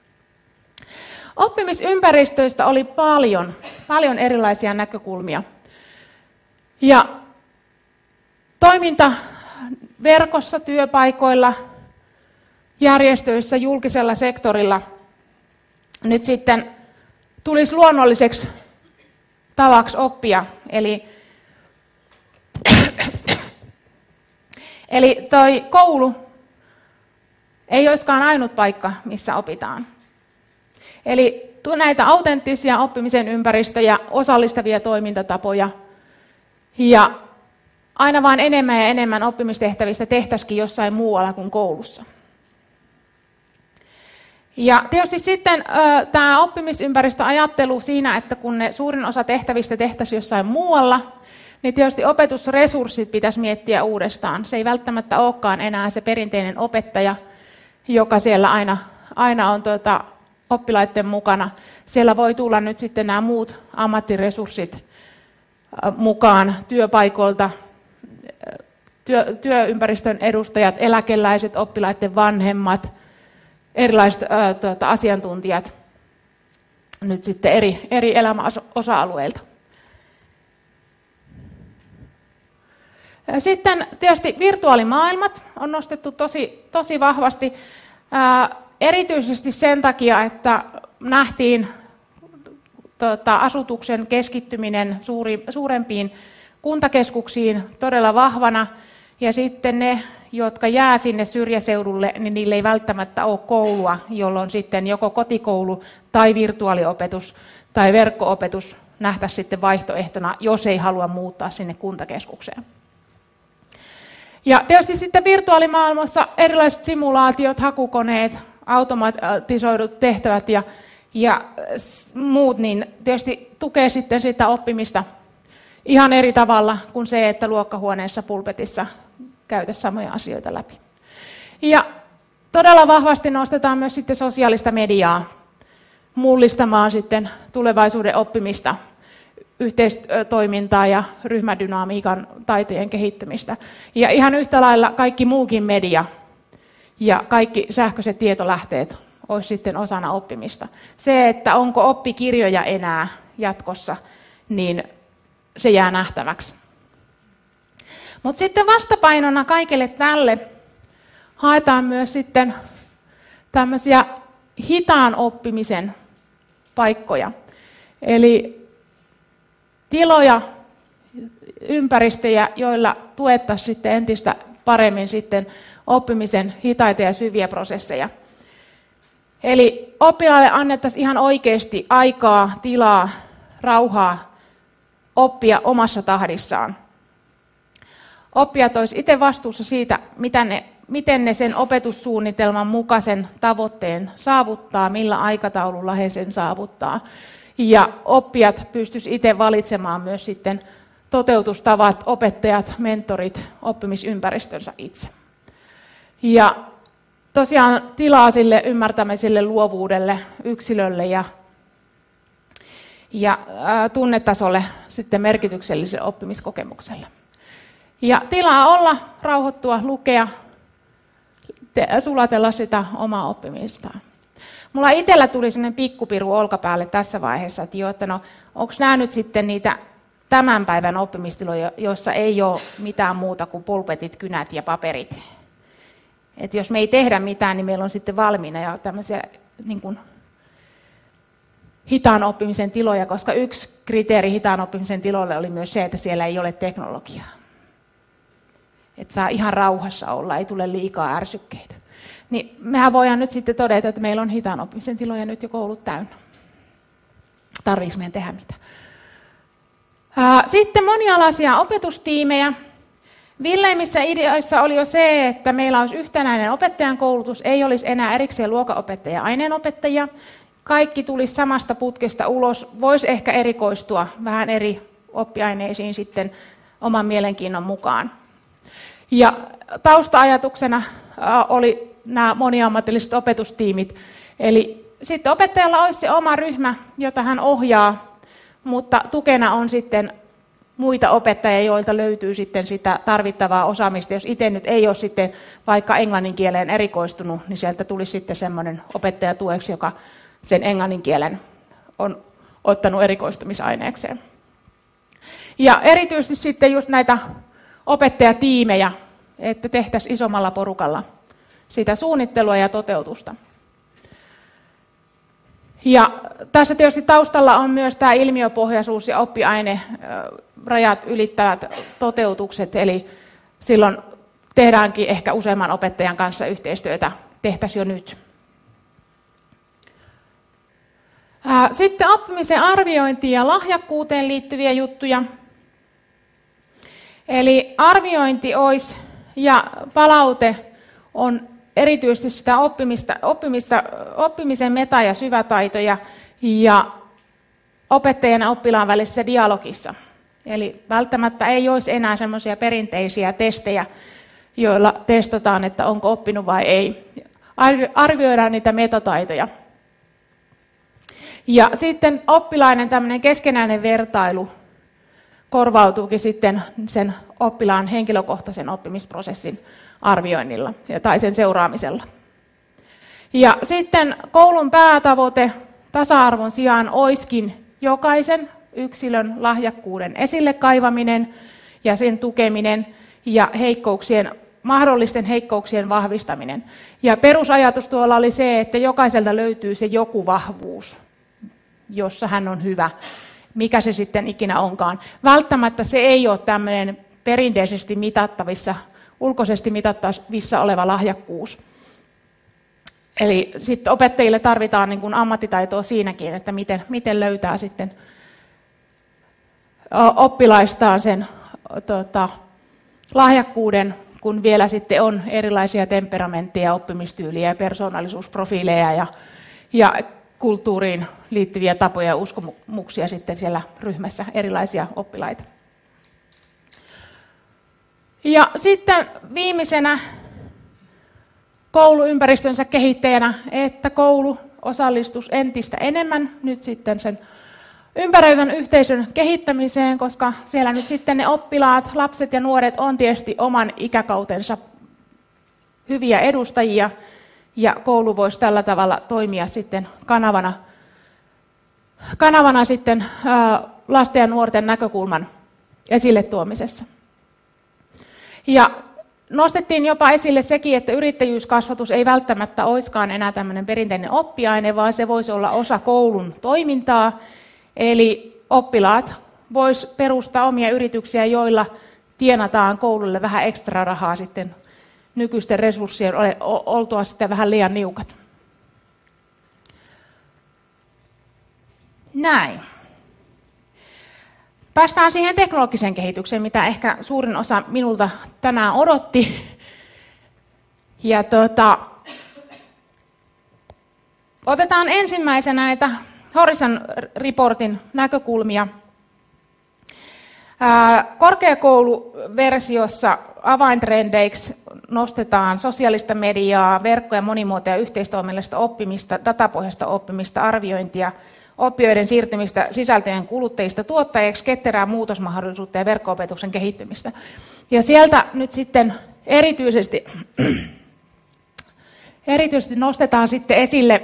Oppimisympäristöistä oli paljon, paljon erilaisia näkökulmia. Ja toiminta verkossa, työpaikoilla, järjestöissä, julkisella sektorilla nyt sitten tulisi luonnolliseksi tavaksi oppia. Eli, eli toi koulu ei olisikaan ainut paikka, missä opitaan. Eli näitä autenttisia oppimisen ympäristöjä, osallistavia toimintatapoja ja aina vaan enemmän ja enemmän oppimistehtävistä tehtäisikin jossain muualla kuin koulussa. Ja tietysti sitten tämä oppimisympäristöajattelu siinä, että kun ne suurin osa tehtävistä tehtäisiin jossain muualla, niin tietysti opetusresurssit pitäisi miettiä uudestaan. Se ei välttämättä olekaan enää se perinteinen opettaja, joka siellä aina, aina on tuota, oppilaiden mukana. Siellä voi tulla nyt sitten nämä muut ammattiresurssit mukaan työpaikoilta, työ, työympäristön edustajat, eläkeläiset, oppilaiden vanhemmat, erilaiset ä, tuota, asiantuntijat nyt sitten eri, eri elämäosa-alueilta. Sitten tietysti virtuaalimaailmat on nostettu tosi, tosi vahvasti, ää, erityisesti sen takia, että nähtiin tuota, asutuksen keskittyminen suuri, suurempiin kuntakeskuksiin todella vahvana, ja sitten ne, jotka jää sinne syrjäseudulle, niin niille ei välttämättä ole koulua, jolloin sitten joko kotikoulu tai virtuaaliopetus tai verkko-opetus nähtäisiin sitten vaihtoehtona, jos ei halua muuttaa sinne kuntakeskukseen. Ja tietysti sitten virtuaalimaailmassa erilaiset simulaatiot, hakukoneet, automatisoidut tehtävät ja, ja muut, niin tietysti tukee sitten sitä oppimista ihan eri tavalla kuin se, että luokkahuoneessa pulpetissa käytä samoja asioita läpi. Ja todella vahvasti nostetaan myös sitten sosiaalista mediaa mullistamaan sitten tulevaisuuden oppimista, yhteistoimintaa ja ryhmädynamiikan taitojen kehittymistä. Ja ihan yhtä lailla kaikki muukin media ja kaikki sähköiset tietolähteet olisi sitten osana oppimista. Se, että onko oppikirjoja enää jatkossa, niin se jää nähtäväksi. Mutta sitten vastapainona kaikelle tälle haetaan myös sitten tämmöisiä hitaan oppimisen paikkoja. Eli tiloja, ympäristöjä, joilla tuettaisiin sitten entistä paremmin sitten oppimisen hitaita ja syviä prosesseja. Eli oppilaalle annettaisiin ihan oikeasti aikaa, tilaa, rauhaa oppia omassa tahdissaan. Oppijat olisivat itse vastuussa siitä, mitä ne, miten ne sen opetussuunnitelman mukaisen tavoitteen saavuttaa, millä aikataululla he sen saavuttaa. Ja oppijat pystyisivät itse valitsemaan myös sitten toteutustavat, opettajat, mentorit, oppimisympäristönsä itse. Ja tosiaan tilaa sille ymmärtämiselle, luovuudelle, yksilölle ja, ja ää, tunnetasolle sitten merkitykselliselle oppimiskokemukselle. Ja tilaa olla, rauhoittua, lukea, te, sulatella sitä omaa oppimistaan. Mulla itsellä tuli sellainen pikkupiru olkapäälle tässä vaiheessa, että, jo, että no, onko nämä nyt sitten niitä tämän päivän oppimistiloja, joissa ei ole mitään muuta kuin pulpetit, kynät ja paperit. Et jos me ei tehdä mitään, niin meillä on sitten valmiina ja tämmöisiä niin kuin hitaan oppimisen tiloja, koska yksi kriteeri hitaan oppimisen tiloille oli myös se, että siellä ei ole teknologiaa. Että saa ihan rauhassa olla, ei tule liikaa ärsykkeitä. Niin mehän voidaan nyt sitten todeta, että meillä on hitaan oppimisen tiloja nyt jo koulut täynnä. Tarviiko meidän tehdä mitään? Sitten monialaisia opetustiimejä. Villeimmissä ideoissa oli jo se, että meillä olisi yhtenäinen opettajan koulutus, ei olisi enää erikseen luokanopettaja ja aineenopettajia. Kaikki tulisi samasta putkesta ulos, voisi ehkä erikoistua vähän eri oppiaineisiin sitten oman mielenkiinnon mukaan. Ja tausta-ajatuksena oli nämä moniammatilliset opetustiimit. Eli sitten opettajalla olisi se oma ryhmä, jota hän ohjaa, mutta tukena on sitten muita opettajia, joilta löytyy sitten sitä tarvittavaa osaamista. Jos itse nyt ei ole sitten vaikka englannin kieleen erikoistunut, niin sieltä tulisi sitten semmoinen opettaja tueksi, joka sen englannin kielen on ottanut erikoistumisaineekseen. Ja erityisesti sitten just näitä opettajatiimejä, että tehtäisiin isommalla porukalla sitä suunnittelua ja toteutusta. Ja tässä tietysti taustalla on myös tämä ilmiöpohjaisuus ja oppiaine rajat ylittävät toteutukset, eli silloin tehdäänkin ehkä useamman opettajan kanssa yhteistyötä, tehtäisiin jo nyt. Sitten oppimisen arviointiin ja lahjakkuuteen liittyviä juttuja. Eli arviointi olisi ja palaute on erityisesti sitä oppimista, oppimista, oppimisen meta- ja syvätaitoja ja opettajan ja oppilaan välisessä dialogissa. Eli välttämättä ei olisi enää semmoisia perinteisiä testejä, joilla testataan, että onko oppinut vai ei. Arvioidaan niitä metataitoja. Ja sitten oppilainen tämmöinen keskenäinen vertailu korvautuukin sitten sen oppilaan henkilökohtaisen oppimisprosessin arvioinnilla tai sen seuraamisella. Ja sitten koulun päätavoite tasa-arvon sijaan olisikin jokaisen yksilön lahjakkuuden esille kaivaminen ja sen tukeminen ja heikkouksien, mahdollisten heikkouksien vahvistaminen. Ja perusajatus tuolla oli se, että jokaiselta löytyy se joku vahvuus, jossa hän on hyvä, mikä se sitten ikinä onkaan. Välttämättä se ei ole tämmöinen perinteisesti mitattavissa, ulkoisesti mitattavissa oleva lahjakkuus. Eli sitten opettajille tarvitaan niin kuin ammattitaitoa siinäkin, että miten, miten löytää sitten oppilaistaan sen tota, lahjakkuuden, kun vielä sitten on erilaisia temperamentteja, oppimistyyliä ja persoonallisuusprofiileja ja, ja kulttuuriin liittyviä tapoja ja uskomuksia sitten siellä ryhmässä, erilaisia oppilaita. Ja sitten viimeisenä kouluympäristönsä kehittäjänä, että koulu osallistuisi entistä enemmän nyt sitten sen ympäröivän yhteisön kehittämiseen, koska siellä nyt sitten ne oppilaat, lapset ja nuoret on tietysti oman ikäkautensa hyviä edustajia, ja koulu voisi tällä tavalla toimia sitten kanavana, kanavana sitten lasten ja nuorten näkökulman esille tuomisessa. Ja nostettiin jopa esille sekin, että yrittäjyyskasvatus ei välttämättä olisikaan enää tämmöinen perinteinen oppiaine, vaan se voisi olla osa koulun toimintaa. Eli oppilaat vois perustaa omia yrityksiä, joilla tienataan koululle vähän ekstra rahaa sitten nykyisten resurssien oltua sitten vähän liian niukat. Näin. Päästään siihen teknologiseen kehitykseen, mitä ehkä suurin osa minulta tänään odotti. Ja tuota, otetaan ensimmäisenä näitä Horizon Reportin näkökulmia. Korkeakouluversiossa avaintrendeiksi nostetaan sosiaalista mediaa, verkko- ja monimuoto- ja yhteistoiminnallista oppimista, datapohjaista oppimista, arviointia, oppijoiden siirtymistä sisältöjen kuluttajista tuottajiksi, ketterää muutosmahdollisuutta ja verkko-opetuksen kehittymistä. Ja sieltä nyt sitten erityisesti, erityisesti nostetaan sitten esille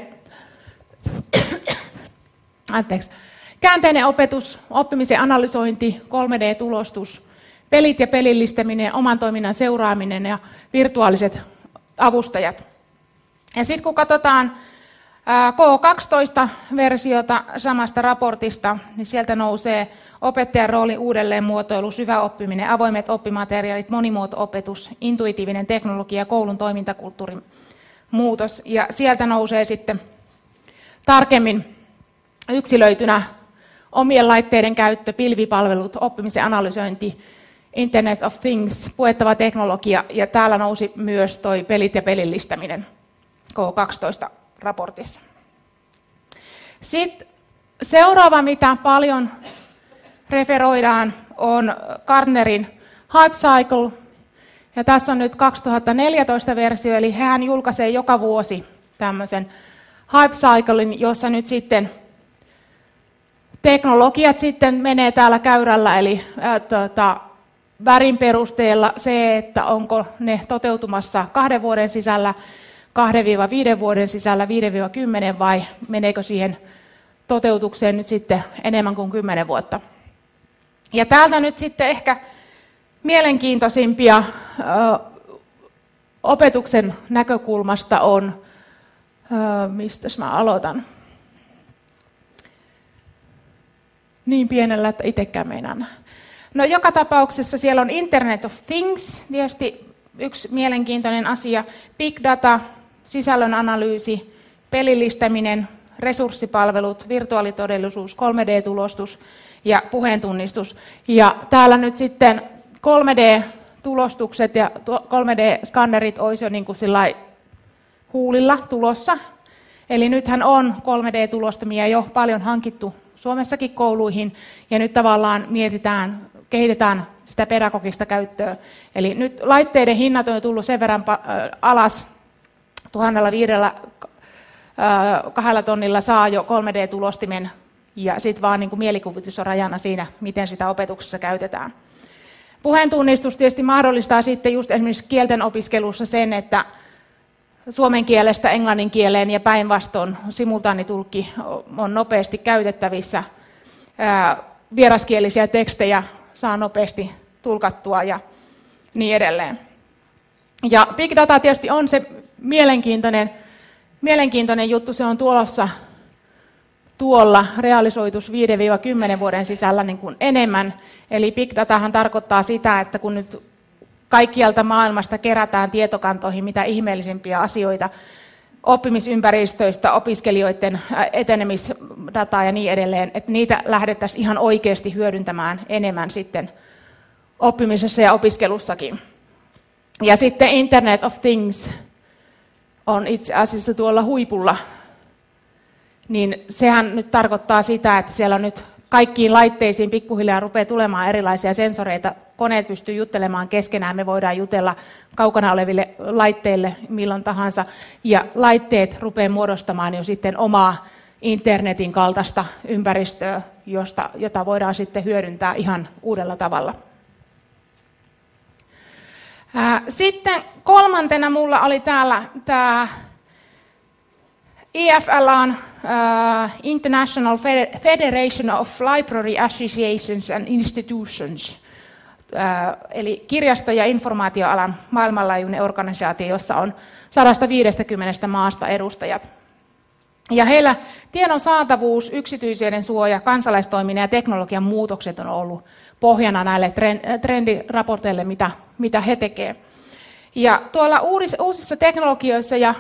anteeksi, käänteinen opetus, oppimisen analysointi, kolme D-tulostus, pelit ja pelillistäminen, oman toiminnan seuraaminen ja virtuaaliset avustajat. Ja sitten kun katsotaan K kaksitoista-versiota samasta raportista, niin sieltä nousee opettajan roolin uudelleenmuotoilu, syvä oppiminen, avoimet oppimateriaalit, monimuoto-opetus, intuitiivinen teknologia ja koulun toimintakulttuurin muutos. Ja sieltä nousee sitten tarkemmin yksilöitynä omien laitteiden käyttö, pilvipalvelut, oppimisen analysointi, Internet of Things, puettava teknologia, ja täällä nousi myös toi pelit ja pelillistäminen K kaksitoista-raportissa. Sitten seuraava, mitä paljon referoidaan, on Gartnerin Hype Cycle, ja tässä on nyt kaksituhattaneljätoista-versio, eli hän julkaisee joka vuosi tämmöisen Hype Cyclein, jossa nyt sitten teknologiat sitten menee täällä käyrällä, eli ää, tota, värin perusteella se, että onko ne toteutumassa kahden vuoden sisällä, kahden viiden vuoden sisällä, viiden kymmenen vai meneekö siihen toteutukseen nyt sitten enemmän kuin kymmenen vuotta. Ja täältä nyt sitten ehkä mielenkiintoisimpia ö, opetuksen näkökulmasta on, ö, mistä mä aloitan? Niin pienellä, että itsekään meinaan. No joka tapauksessa siellä on Internet of Things, tietysti yksi mielenkiintoinen asia, big data, sisällön analyysi, pelillistäminen, resurssipalvelut, virtuaalitodellisuus, kolme D-tulostus ja puheentunnistus. Ja täällä nyt sitten kolme D-tulostukset ja kolme D-skannerit olisi jo niin kuin sillai huulilla tulossa. Eli nythän on kolme D-tulostamia jo paljon hankittu Suomessakin kouluihin, ja nyt tavallaan mietitään, kehitetään sitä pedagogista käyttöä. Eli nyt laitteiden hinnat on tullut sen verran alas, tuhannella viidellä kahdella tonnilla saa jo kolme D-tulostimen, ja sitten vaan niin kuin mielikuvitus on rajana siinä, miten sitä opetuksessa käytetään. Puheentunnistus tietysti mahdollistaa sitten just esimerkiksi kielten opiskelussa sen, että suomen kielestä englannin kieleen ja päinvastoin simultaanitulkki on nopeasti käytettävissä. Vieraskielisiä tekstejä saa nopeasti tulkattua ja niin edelleen. Ja big data tietysti on se mielenkiintoinen, mielenkiintoinen juttu, se on tulossa tuolla realisoitus viiden kymmenen vuoden sisällä niin kuin enemmän. Eli big datahan tarkoittaa sitä, että kun nyt kaikkialta maailmasta kerätään tietokantoihin mitä ihmeellisimpiä asioita oppimisympäristöistä, opiskelijoiden etenemisdataa ja niin edelleen, että niitä lähdettäisiin ihan oikeasti hyödyntämään enemmän sitten oppimisessa ja opiskelussakin. Ja sitten Internet of Things on itse asiassa tuolla huipulla, niin sehän nyt tarkoittaa sitä, että siellä on nyt kaikkiin laitteisiin pikkuhiljaa rupeaa tulemaan erilaisia sensoreita. Koneet pystyy juttelemaan keskenään, me voidaan jutella kaukana oleville laitteille milloin tahansa. Ja laitteet rupeaa muodostamaan jo sitten omaa internetin kaltaista ympäristöä, josta, jota voidaan sitten hyödyntää ihan uudella tavalla. Sitten kolmantena mulla oli täällä tämä I F L on uh, International Federation of Library Associations and Institutions, uh, eli kirjasto- ja informaatioalan maailmanlaajuinen organisaatio, jossa on sata viisikymmentä maasta edustajat. Ja heillä tiedon saatavuus, yksityisyyden suoja, kansalaistoiminnan ja teknologian muutokset on ollut pohjana näille trendiraporteille, mitä, mitä he tekevät. Ja tuolla uusissa teknologioissa ja,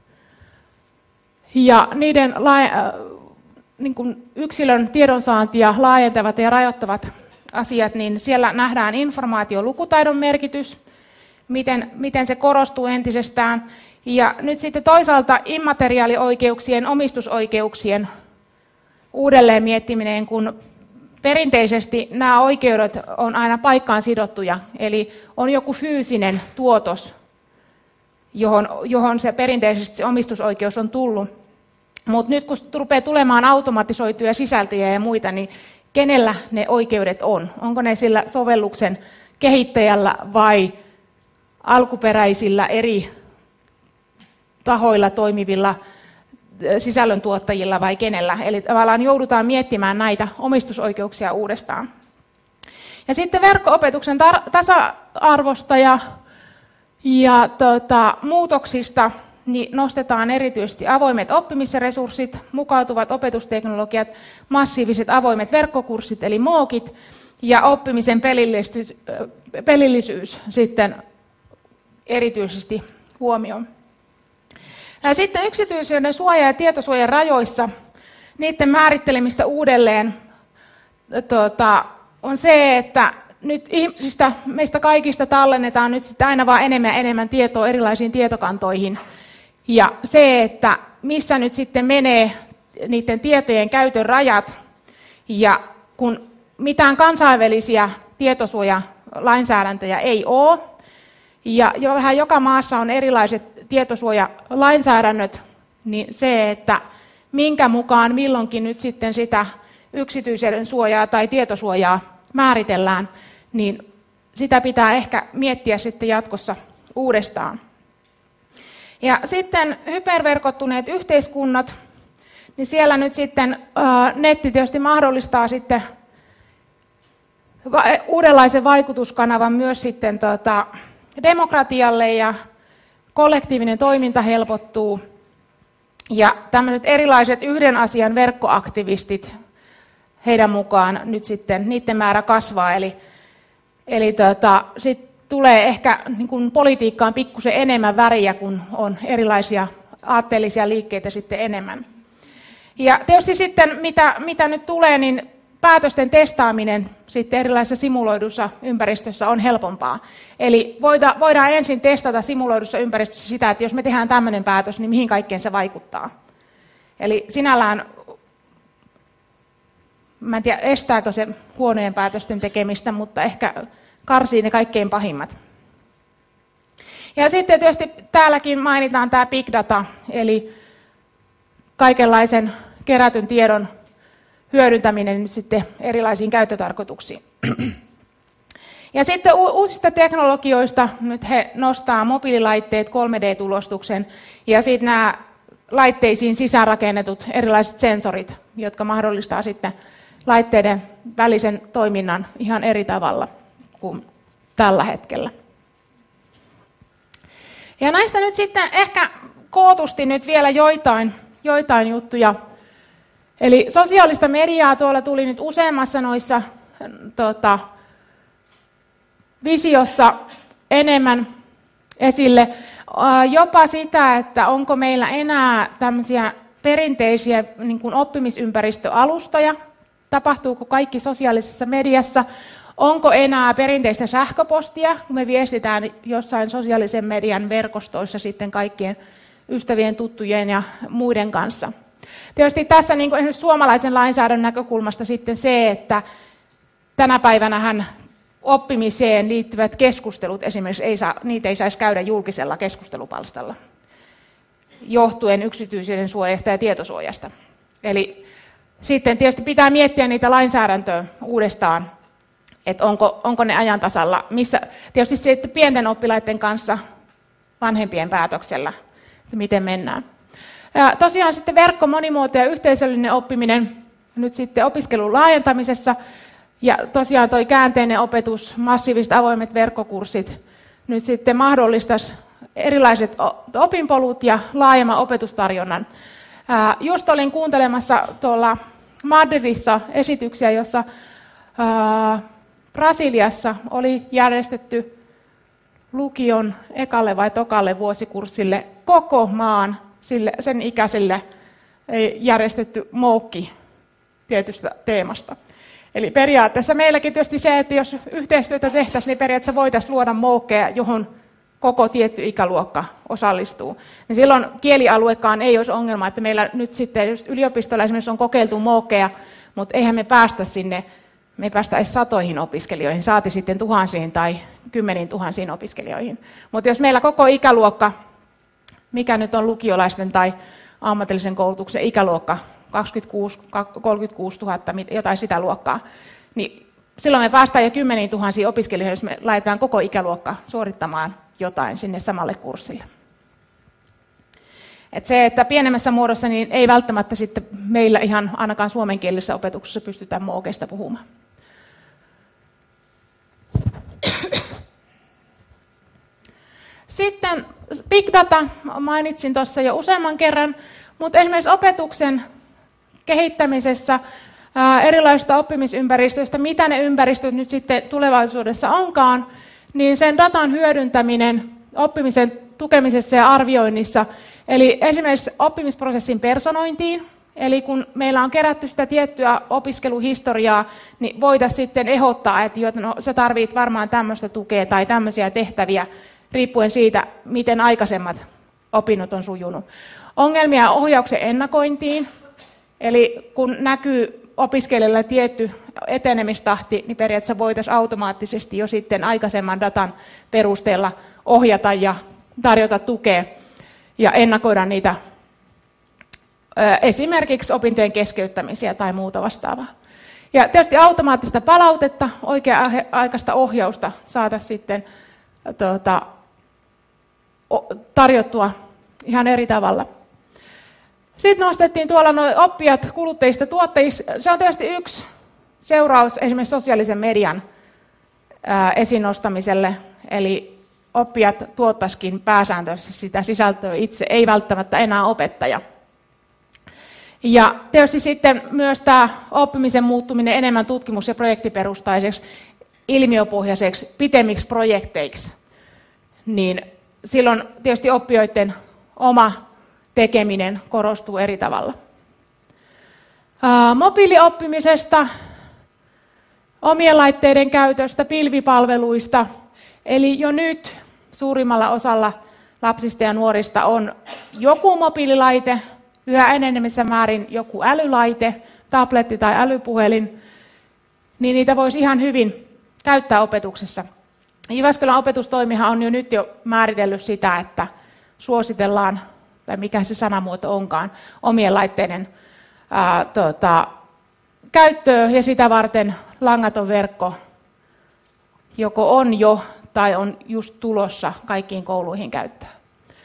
ja niiden la, äh, niin kuin yksilön tiedonsaantia laajentavat ja rajoittavat asiat, niin siellä nähdään informaatiolukutaidon merkitys, miten, miten se korostuu entisestään. Ja nyt sitten toisaalta immateriaalioikeuksien, omistusoikeuksien uudelleen miettiminen, kun perinteisesti nämä oikeudet on aina paikkaan sidottuja, eli on joku fyysinen tuotos, johon, johon se perinteisesti se omistusoikeus on tullut. Mutta nyt kun rupeaa tulemaan automatisoituja sisältöjä ja muita, niin kenellä ne oikeudet on? Onko ne sillä sovelluksen kehittäjällä vai alkuperäisillä eri tahoilla toimivilla sisällöntuottajilla vai kenellä? Eli tavallaan joudutaan miettimään näitä omistusoikeuksia uudestaan. Ja sitten verkko-opetuksen tar- tasa-arvosta ja, ja tota, muutoksista niin nostetaan erityisesti avoimet oppimisresurssit, mukautuvat opetusteknologiat, massiiviset avoimet verkkokurssit eli mookit ja oppimisen pelillisyys, pelillisyys sitten erityisesti huomioon. Ja sitten yksityisyyden suoja ja tietosuojan rajoissa, niiden määrittelemistä uudelleen tuota, on se, että nyt ihmisistä, meistä kaikista tallennetaan nyt sitten aina vaan enemmän ja enemmän tietoa erilaisiin tietokantoihin. Ja se, että missä nyt sitten menee niiden tietojen käytön rajat, ja kun mitään kansainvälisiä tietosuojalainsäädäntöjä ei ole, ja jo vähän joka maassa on erilaiset tietosuojalainsäädännöt, niin se, että minkä mukaan milloinkin nyt sitten sitä yksityisyyden suojaa tai tietosuojaa määritellään, niin sitä pitää ehkä miettiä sitten jatkossa uudestaan. Ja sitten hyperverkottuneet yhteiskunnat, niin siellä nyt sitten ää, netti tietysti mahdollistaa sitten va- uudenlaisen vaikutuskanavan myös sitten tota, demokratialle ja kollektiivinen toiminta helpottuu. Ja tämmöiset erilaiset yhden asian verkkoaktivistit, heidän mukaan nyt sitten niiden määrä kasvaa, eli, eli tota, sit tulee ehkä niin kuin politiikkaan pikkusen enemmän väriä, kun on erilaisia aatteellisia liikkeitä sitten enemmän. Ja tietysti sitten, mitä, mitä nyt tulee, niin päätösten testaaminen sitten erilaisissa simuloidussa ympäristössä on helpompaa. Eli voida, voidaan ensin testata simuloidussa ympäristössä sitä, että jos me tehdään tämmöinen päätös, niin mihin kaikkeen se vaikuttaa. Eli sinällään, mä en tiedä estääkö se huonojen päätösten tekemistä, mutta ehkä karsii ne kaikkein pahimmat. Ja sitten tietysti täälläkin mainitaan tämä big data, eli kaikenlaisen kerätyn tiedon hyödyntäminen nyt sitten erilaisiin käyttötarkoituksiin. Ja sitten uusista teknologioista nyt he nostaa mobiililaitteet, kolme D-tulostuksen ja sitten nämä laitteisiin sisäänrakennetut erilaiset sensorit, jotka mahdollistaa sitten laitteiden välisen toiminnan ihan eri tavalla kuin tällä hetkellä. Ja näistä nyt sitten ehkä kootusti nyt vielä joitain, joitain juttuja. Eli sosiaalista mediaa tuolla tuli nyt useammassa noissa tota, visiossa enemmän esille. Jopa sitä, että onko meillä enää tämmöisiä perinteisiä niin kuin oppimisympäristöalustoja, tapahtuuko kaikki sosiaalisessa mediassa, onko enää perinteistä sähköpostia, kun me viestitään jossain sosiaalisen median verkostoissa sitten kaikkien ystävien, tuttujen ja muiden kanssa. Tietysti tässä niin kuin esimerkiksi suomalaisen lainsäädännön näkökulmasta sitten se, että tänä päivänähän oppimiseen liittyvät keskustelut esimerkiksi, ei saa, niitä ei saisi käydä julkisella keskustelupalstalla, johtuen yksityisyyden suojasta ja tietosuojasta. Eli sitten tietysti pitää miettiä niitä lainsäädäntöä uudestaan, että onko, onko ne ajan tasalla, missä, tietysti se, että pienten oppilaiden kanssa vanhempien päätöksellä, että miten mennään. Ja tosiaan sitten verkko, monimuoto ja yhteisöllinen oppiminen nyt sitten opiskelun laajentamisessa, ja tosiaan toi käänteinen opetus, massiiviset avoimet verkkokurssit nyt sitten mahdollistaisi erilaiset opinpolut ja laajemman opetustarjonnan. Just olin kuuntelemassa tuolla Madridissa esityksiä, jossa Brasiliassa oli järjestetty lukion ekalle vai tokalle vuosikurssille koko maan sille, sen ikäisille järjestetty moukki tietystä teemasta. Eli periaatteessa meilläkin tietysti se, että jos yhteistyötä tehtäisiin, niin periaatteessa voitaisiin luoda moukkeja, johon koko tietty ikäluokka osallistuu. Niin silloin kielialuekaan ei olisi ongelma, että meillä nyt sitten just yliopistolla esimerkiksi on kokeiltu moukkeja, mutta eihän me päästä sinne, me ei päästä edes satoihin opiskelijoihin, saati sitten tuhansiin tai kymmeniin tuhansiin opiskelijoihin. Mutta jos meillä koko ikäluokka, mikä nyt on lukiolaisten tai ammatillisen koulutuksen ikäluokka, kaksikymmentäkuusi kolmekymmentäkuusituhatta, jotain sitä luokkaa, niin silloin me päästään jo kymmeniin tuhansiin opiskelijoihin, jos me laitetaan koko ikäluokka suorittamaan jotain sinne samalle kurssille. Et se, että pienemmässä muodossa niin ei välttämättä sitten meillä ihan ainakaan suomenkielisessä opetuksessa pystytään mookeista puhumaan. Sitten big data mainitsin tuossa jo useamman kerran, mutta esimerkiksi opetuksen kehittämisessä ää, erilaisista oppimisympäristöistä, mitä ne ympäristöt nyt sitten tulevaisuudessa onkaan, niin sen datan hyödyntäminen oppimisen tukemisessa ja arvioinnissa, eli esimerkiksi oppimisprosessin personointiin, eli kun meillä on kerätty sitä tiettyä opiskeluhistoriaa, niin voitaisiin sitten ehdottaa, että no, sä tarvitset varmaan tämmöistä tukea tai tämmöisiä tehtäviä, riippuen siitä, miten aikaisemmat opinnot on sujunut. Ongelmia ohjauksen ennakointiin, eli kun näkyy opiskelijalle tietty etenemistahti, niin periaatteessa voitaisiin automaattisesti jo sitten aikaisemman datan perusteella ohjata ja tarjota tukea ja ennakoida niitä esimerkiksi opintojen keskeyttämisiä tai muuta vastaavaa. Ja tietysti automaattista palautetta, oikea-aikaista ohjausta saada sitten tuota, tarjottua ihan eri tavalla. Sitten nostettiin tuolla nuo oppijat kuluttajista tuottajiksi. Se on tietysti yksi seuraus esimerkiksi sosiaalisen median ää, esiin nostamiselle. Eli oppijat tuottaisikin pääsääntöisesti sitä sisältöä itse, ei välttämättä enää opettaja. Ja tietysti sitten myös tämä oppimisen muuttuminen enemmän tutkimus- ja projektiperustaiseksi, ilmiöpohjaiseksi, pitemmiksi projekteiksi, niin silloin tietysti oppijoiden oma tekeminen korostuu eri tavalla. Ää, mobiilioppimisesta, omien laitteiden käytöstä, pilvipalveluista, eli jo nyt suurimmalla osalla lapsista ja nuorista on joku mobiililaite, yhä enenevissä määrin joku älylaite, tabletti tai älypuhelin, niin niitä voisi ihan hyvin käyttää opetuksessa. Jyväskylän opetustoimihan on jo nyt jo määritellyt sitä, että suositellaan, tai mikä se sanamuoto onkaan, omien laitteiden ää, tota, käyttöä, ja sitä varten langaton verkko joko on jo tai on just tulossa kaikkiin kouluihin käyttöön.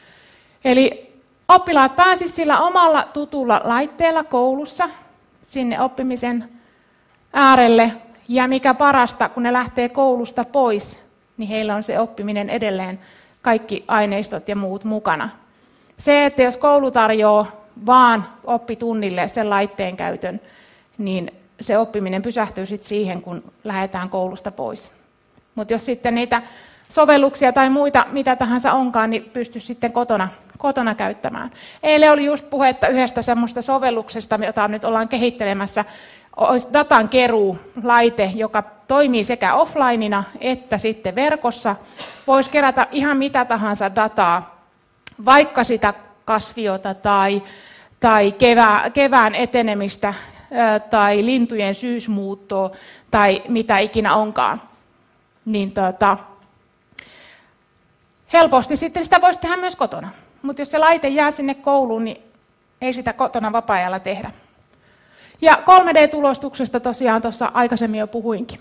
Eli oppilaat pääsisivät sillä omalla tutulla laitteella koulussa sinne oppimisen äärelle, ja mikä parasta, kun ne lähtee koulusta pois, niin heillä on se oppiminen edelleen, kaikki aineistot ja muut mukana. Se, että jos koulu tarjoaa vaan oppitunnille sen laitteen käytön, niin se oppiminen pysähtyy sitten siihen, kun lähdetään koulusta pois. Mutta jos sitten niitä sovelluksia tai muita, mitä tahansa onkaan, niin pystyy sitten kotona, kotona käyttämään. Eilen oli just puhetta yhdestä semmoista sovelluksesta, jota nyt ollaan kehittelemässä, olisi datankeruulaite, joka toimii sekä offlineina että sitten verkossa. Voisi kerätä ihan mitä tahansa dataa, vaikka sitä kasviota tai, tai kevää, kevään etenemistä tai lintujen syysmuuttoa tai mitä ikinä onkaan. Niin tota, helposti sitten sitä voisi tehdä myös kotona. Mutta jos se laite jää sinne kouluun, niin ei sitä kotona vapaa-ajalla tehdä. Ja kolme D-tulostuksesta tosiaan tuossa aikaisemmin jo puhuinkin.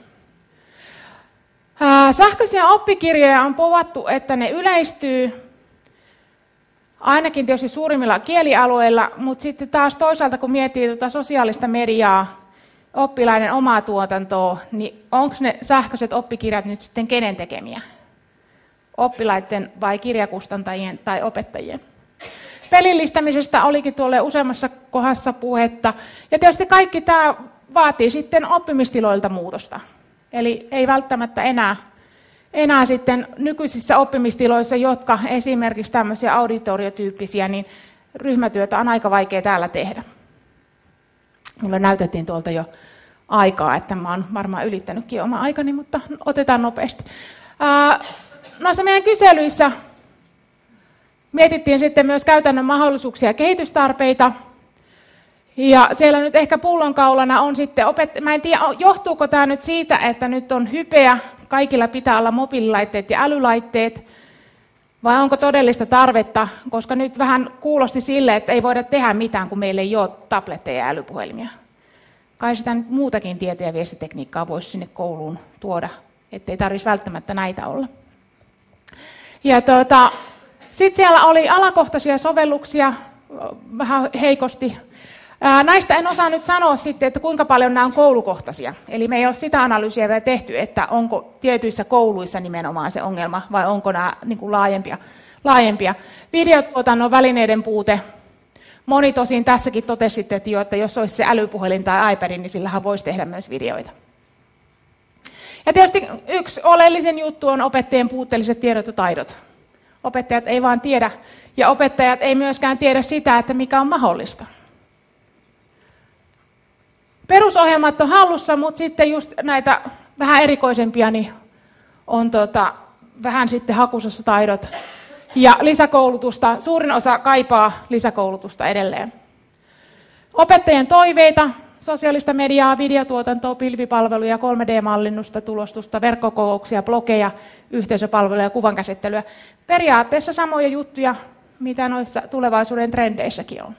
Ää, sähköisiä oppikirjoja on povattu, että ne yleistyy ainakin tietysti suurimmilla kielialueilla, mutta sitten taas toisaalta kun miettii tuota sosiaalista mediaa, oppilaiden omaa tuotantoa, niin onko ne sähköiset oppikirjat nyt sitten kenen tekemiä? Oppilaiden vai kirjakustantajien tai opettajien? Pelillistämisestä olikin tuolle useammassa kohdassa puhetta. Ja tietysti kaikki tämä vaatii sitten oppimistiloilta muutosta. Eli ei välttämättä enää enää sitten nykyisissä oppimistiloissa, jotka esimerkiksi tämmöisiä auditoriotyyppisiä, niin ryhmätyötä on aika vaikea täällä tehdä. Mulle näytettiin tuolta jo aikaa, että mä oon varmaan ylittänytkin oma aikani, mutta otetaan nopeasti. Ää, noissa meidän kyselyissä mietittiin sitten myös käytännön mahdollisuuksia ja kehitystarpeita. Ja siellä nyt ehkä pullonkaulana on sitten, opet- mä en tiedä, johtuuko tämä nyt siitä, että nyt on hypeä, kaikilla pitää olla mobiililaitteet ja älylaitteet, vai onko todellista tarvetta, koska nyt vähän kuulosti sille, että ei voida tehdä mitään, kun meillä ei ole tabletteja ja älypuhelimia. Kai sitä nyt muutakin tieto- ja viestitekniikkaa voisi sinne kouluun tuoda, ettei tarvitsisi välttämättä näitä olla. Ja tuota, sitten siellä oli alakohtaisia sovelluksia, vähän heikosti. Ää, näistä en osaa nyt sanoa sitten, että kuinka paljon nämä on koulukohtaisia. Eli me ei ole sitä analyysiä vielä tehty, että onko tietyissä kouluissa nimenomaan se ongelma, vai onko nämä niin kuin laajempia, laajempia. Videotuotannon välineiden puute. Moni tosin tässäkin totesi sitten, että, jo, että jos olisi se älypuhelin tai iPad, niin sillähän voisi tehdä myös videoita. Ja tietysti yksi oleellisen juttu on opettajien puutteelliset tiedot ja taidot. Opettajat ei vaan tiedä, ja opettajat ei myöskään tiedä sitä, että mikä on mahdollista. Perusohjelmat on hallussa, mutta sitten just näitä vähän erikoisempia niin on tota, vähän sitten hakusessa taidot. Ja lisäkoulutusta, suurin osa kaipaa lisäkoulutusta edelleen. Opettajien toiveita, sosiaalista mediaa, videotuotantoa, pilvipalveluja, kolme D-mallinnusta, tulostusta, verkkokokouksia, blogeja, yhteisöpalveluja ja kuvankäsittelyä. Periaatteessa samoja juttuja, mitä noissa tulevaisuuden trendeissäkin on.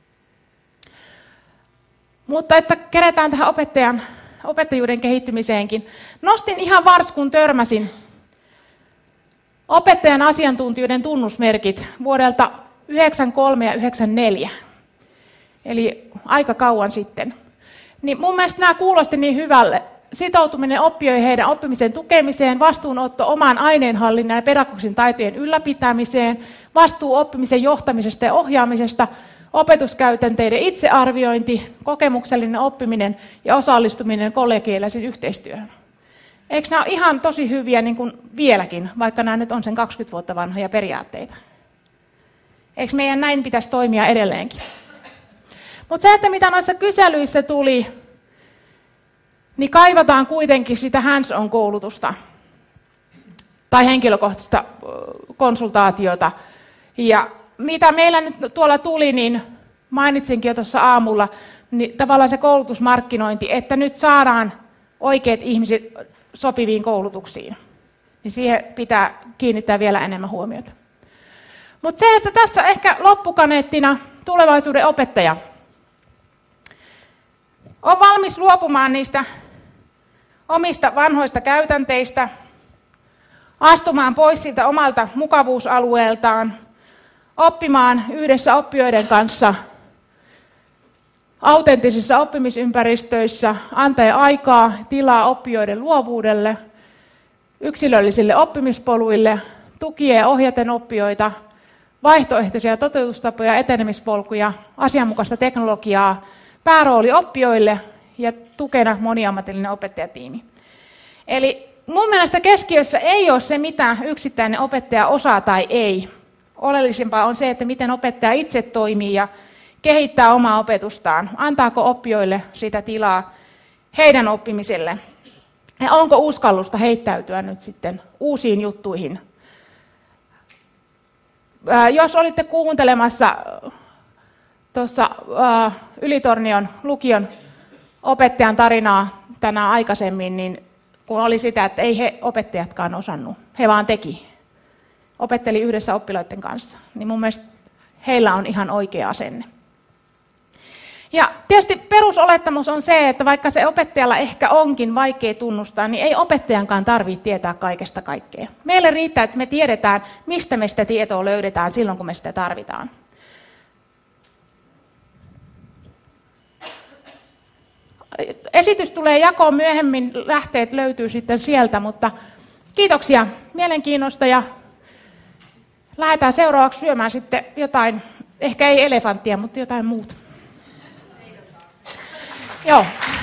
Mutta että keretään tähän opettajan, opettajuuden kehittymiseenkin. Nostin ihan vars, kun törmäsin opettajan asiantuntijoiden tunnusmerkit vuodelta yhdeksänkymmentäkolme ja yhdeksänkymmentäneljä. Eli aika kauan sitten. Niin mun mielestä nämä kuulosti niin hyvälle. Sitoutuminen oppijoihin heidän oppimisen tukemiseen, vastuunotto oman aineenhallinnan ja pedagogisen taitojen ylläpitämiseen, vastuu oppimisen johtamisesta ja ohjaamisesta, opetuskäytänteiden itsearviointi, kokemuksellinen oppiminen ja osallistuminen kollegiaaliseen yhteistyöhön. Eikö nämä ole ihan tosi hyviä niin kuin vieläkin, vaikka nämä nyt on sen kaksikymmentä vuotta vanhoja periaatteita? Eikö meidän näin pitäisi toimia edelleenkin? Mutta se, että mitä noissa kyselyissä tuli, niin kaivataan kuitenkin sitä hands-on-koulutusta tai henkilökohtaista konsultaatiota. Ja mitä meillä nyt tuolla tuli, niin mainitsinkin jo tuossa aamulla, niin tavallaan se koulutusmarkkinointi, että nyt saadaan oikeat ihmiset sopiviin koulutuksiin. Niin siihen pitää kiinnittää vielä enemmän huomiota. Mutta se, että tässä ehkä loppukaneettina tulevaisuuden opettaja on valmis luopumaan niistä omista vanhoista käytänteistä, astumaan pois siltä omalta mukavuusalueeltaan, oppimaan yhdessä oppijoiden kanssa autenttisissa oppimisympäristöissä, antaa aikaa, tilaa oppijoiden luovuudelle, yksilöllisille oppimispoluille, tukien ja ohjaten oppijoita, vaihtoehtoisia toteutustapoja, etenemispolkuja, asianmukaista teknologiaa, päärooli oppijoille ja tukena moniammatillinen opettajatiimi. Eli mun mielestä keskiössä ei ole se, mitä yksittäinen opettaja osaa tai ei. Oleellisempaa on se, että miten opettaja itse toimii ja kehittää omaa opetustaan. Antaako oppijoille sitä tilaa heidän oppimiselle? Ja onko uskallusta heittäytyä nyt sitten uusiin juttuihin? Ää, jos olitte kuuntelemassa tuossa Ylitornion lukion opettajan tarinaa tänään aikaisemmin, niin kun oli sitä, että ei he opettajatkaan osannut, he vaan teki. Opetteli yhdessä oppilaiden kanssa, niin mun mielestä heillä on ihan oikea asenne. Ja tietysti perusolettamus on se, että vaikka se opettajalla ehkä onkin vaikea tunnustaa, niin ei opettajankaan tarvitse tietää kaikesta kaikkea. Meille riittää, että me tiedetään, mistä me sitä tietoa löydetään silloin, kun me sitä tarvitaan. Esitys tulee jakoon myöhemmin, lähteet löytyy sitten sieltä, mutta kiitoksia mielenkiinnosta ja lähdetään seuraavaksi syömään sitten jotain, ehkä ei elefanttia, mutta jotain muuta. Joo.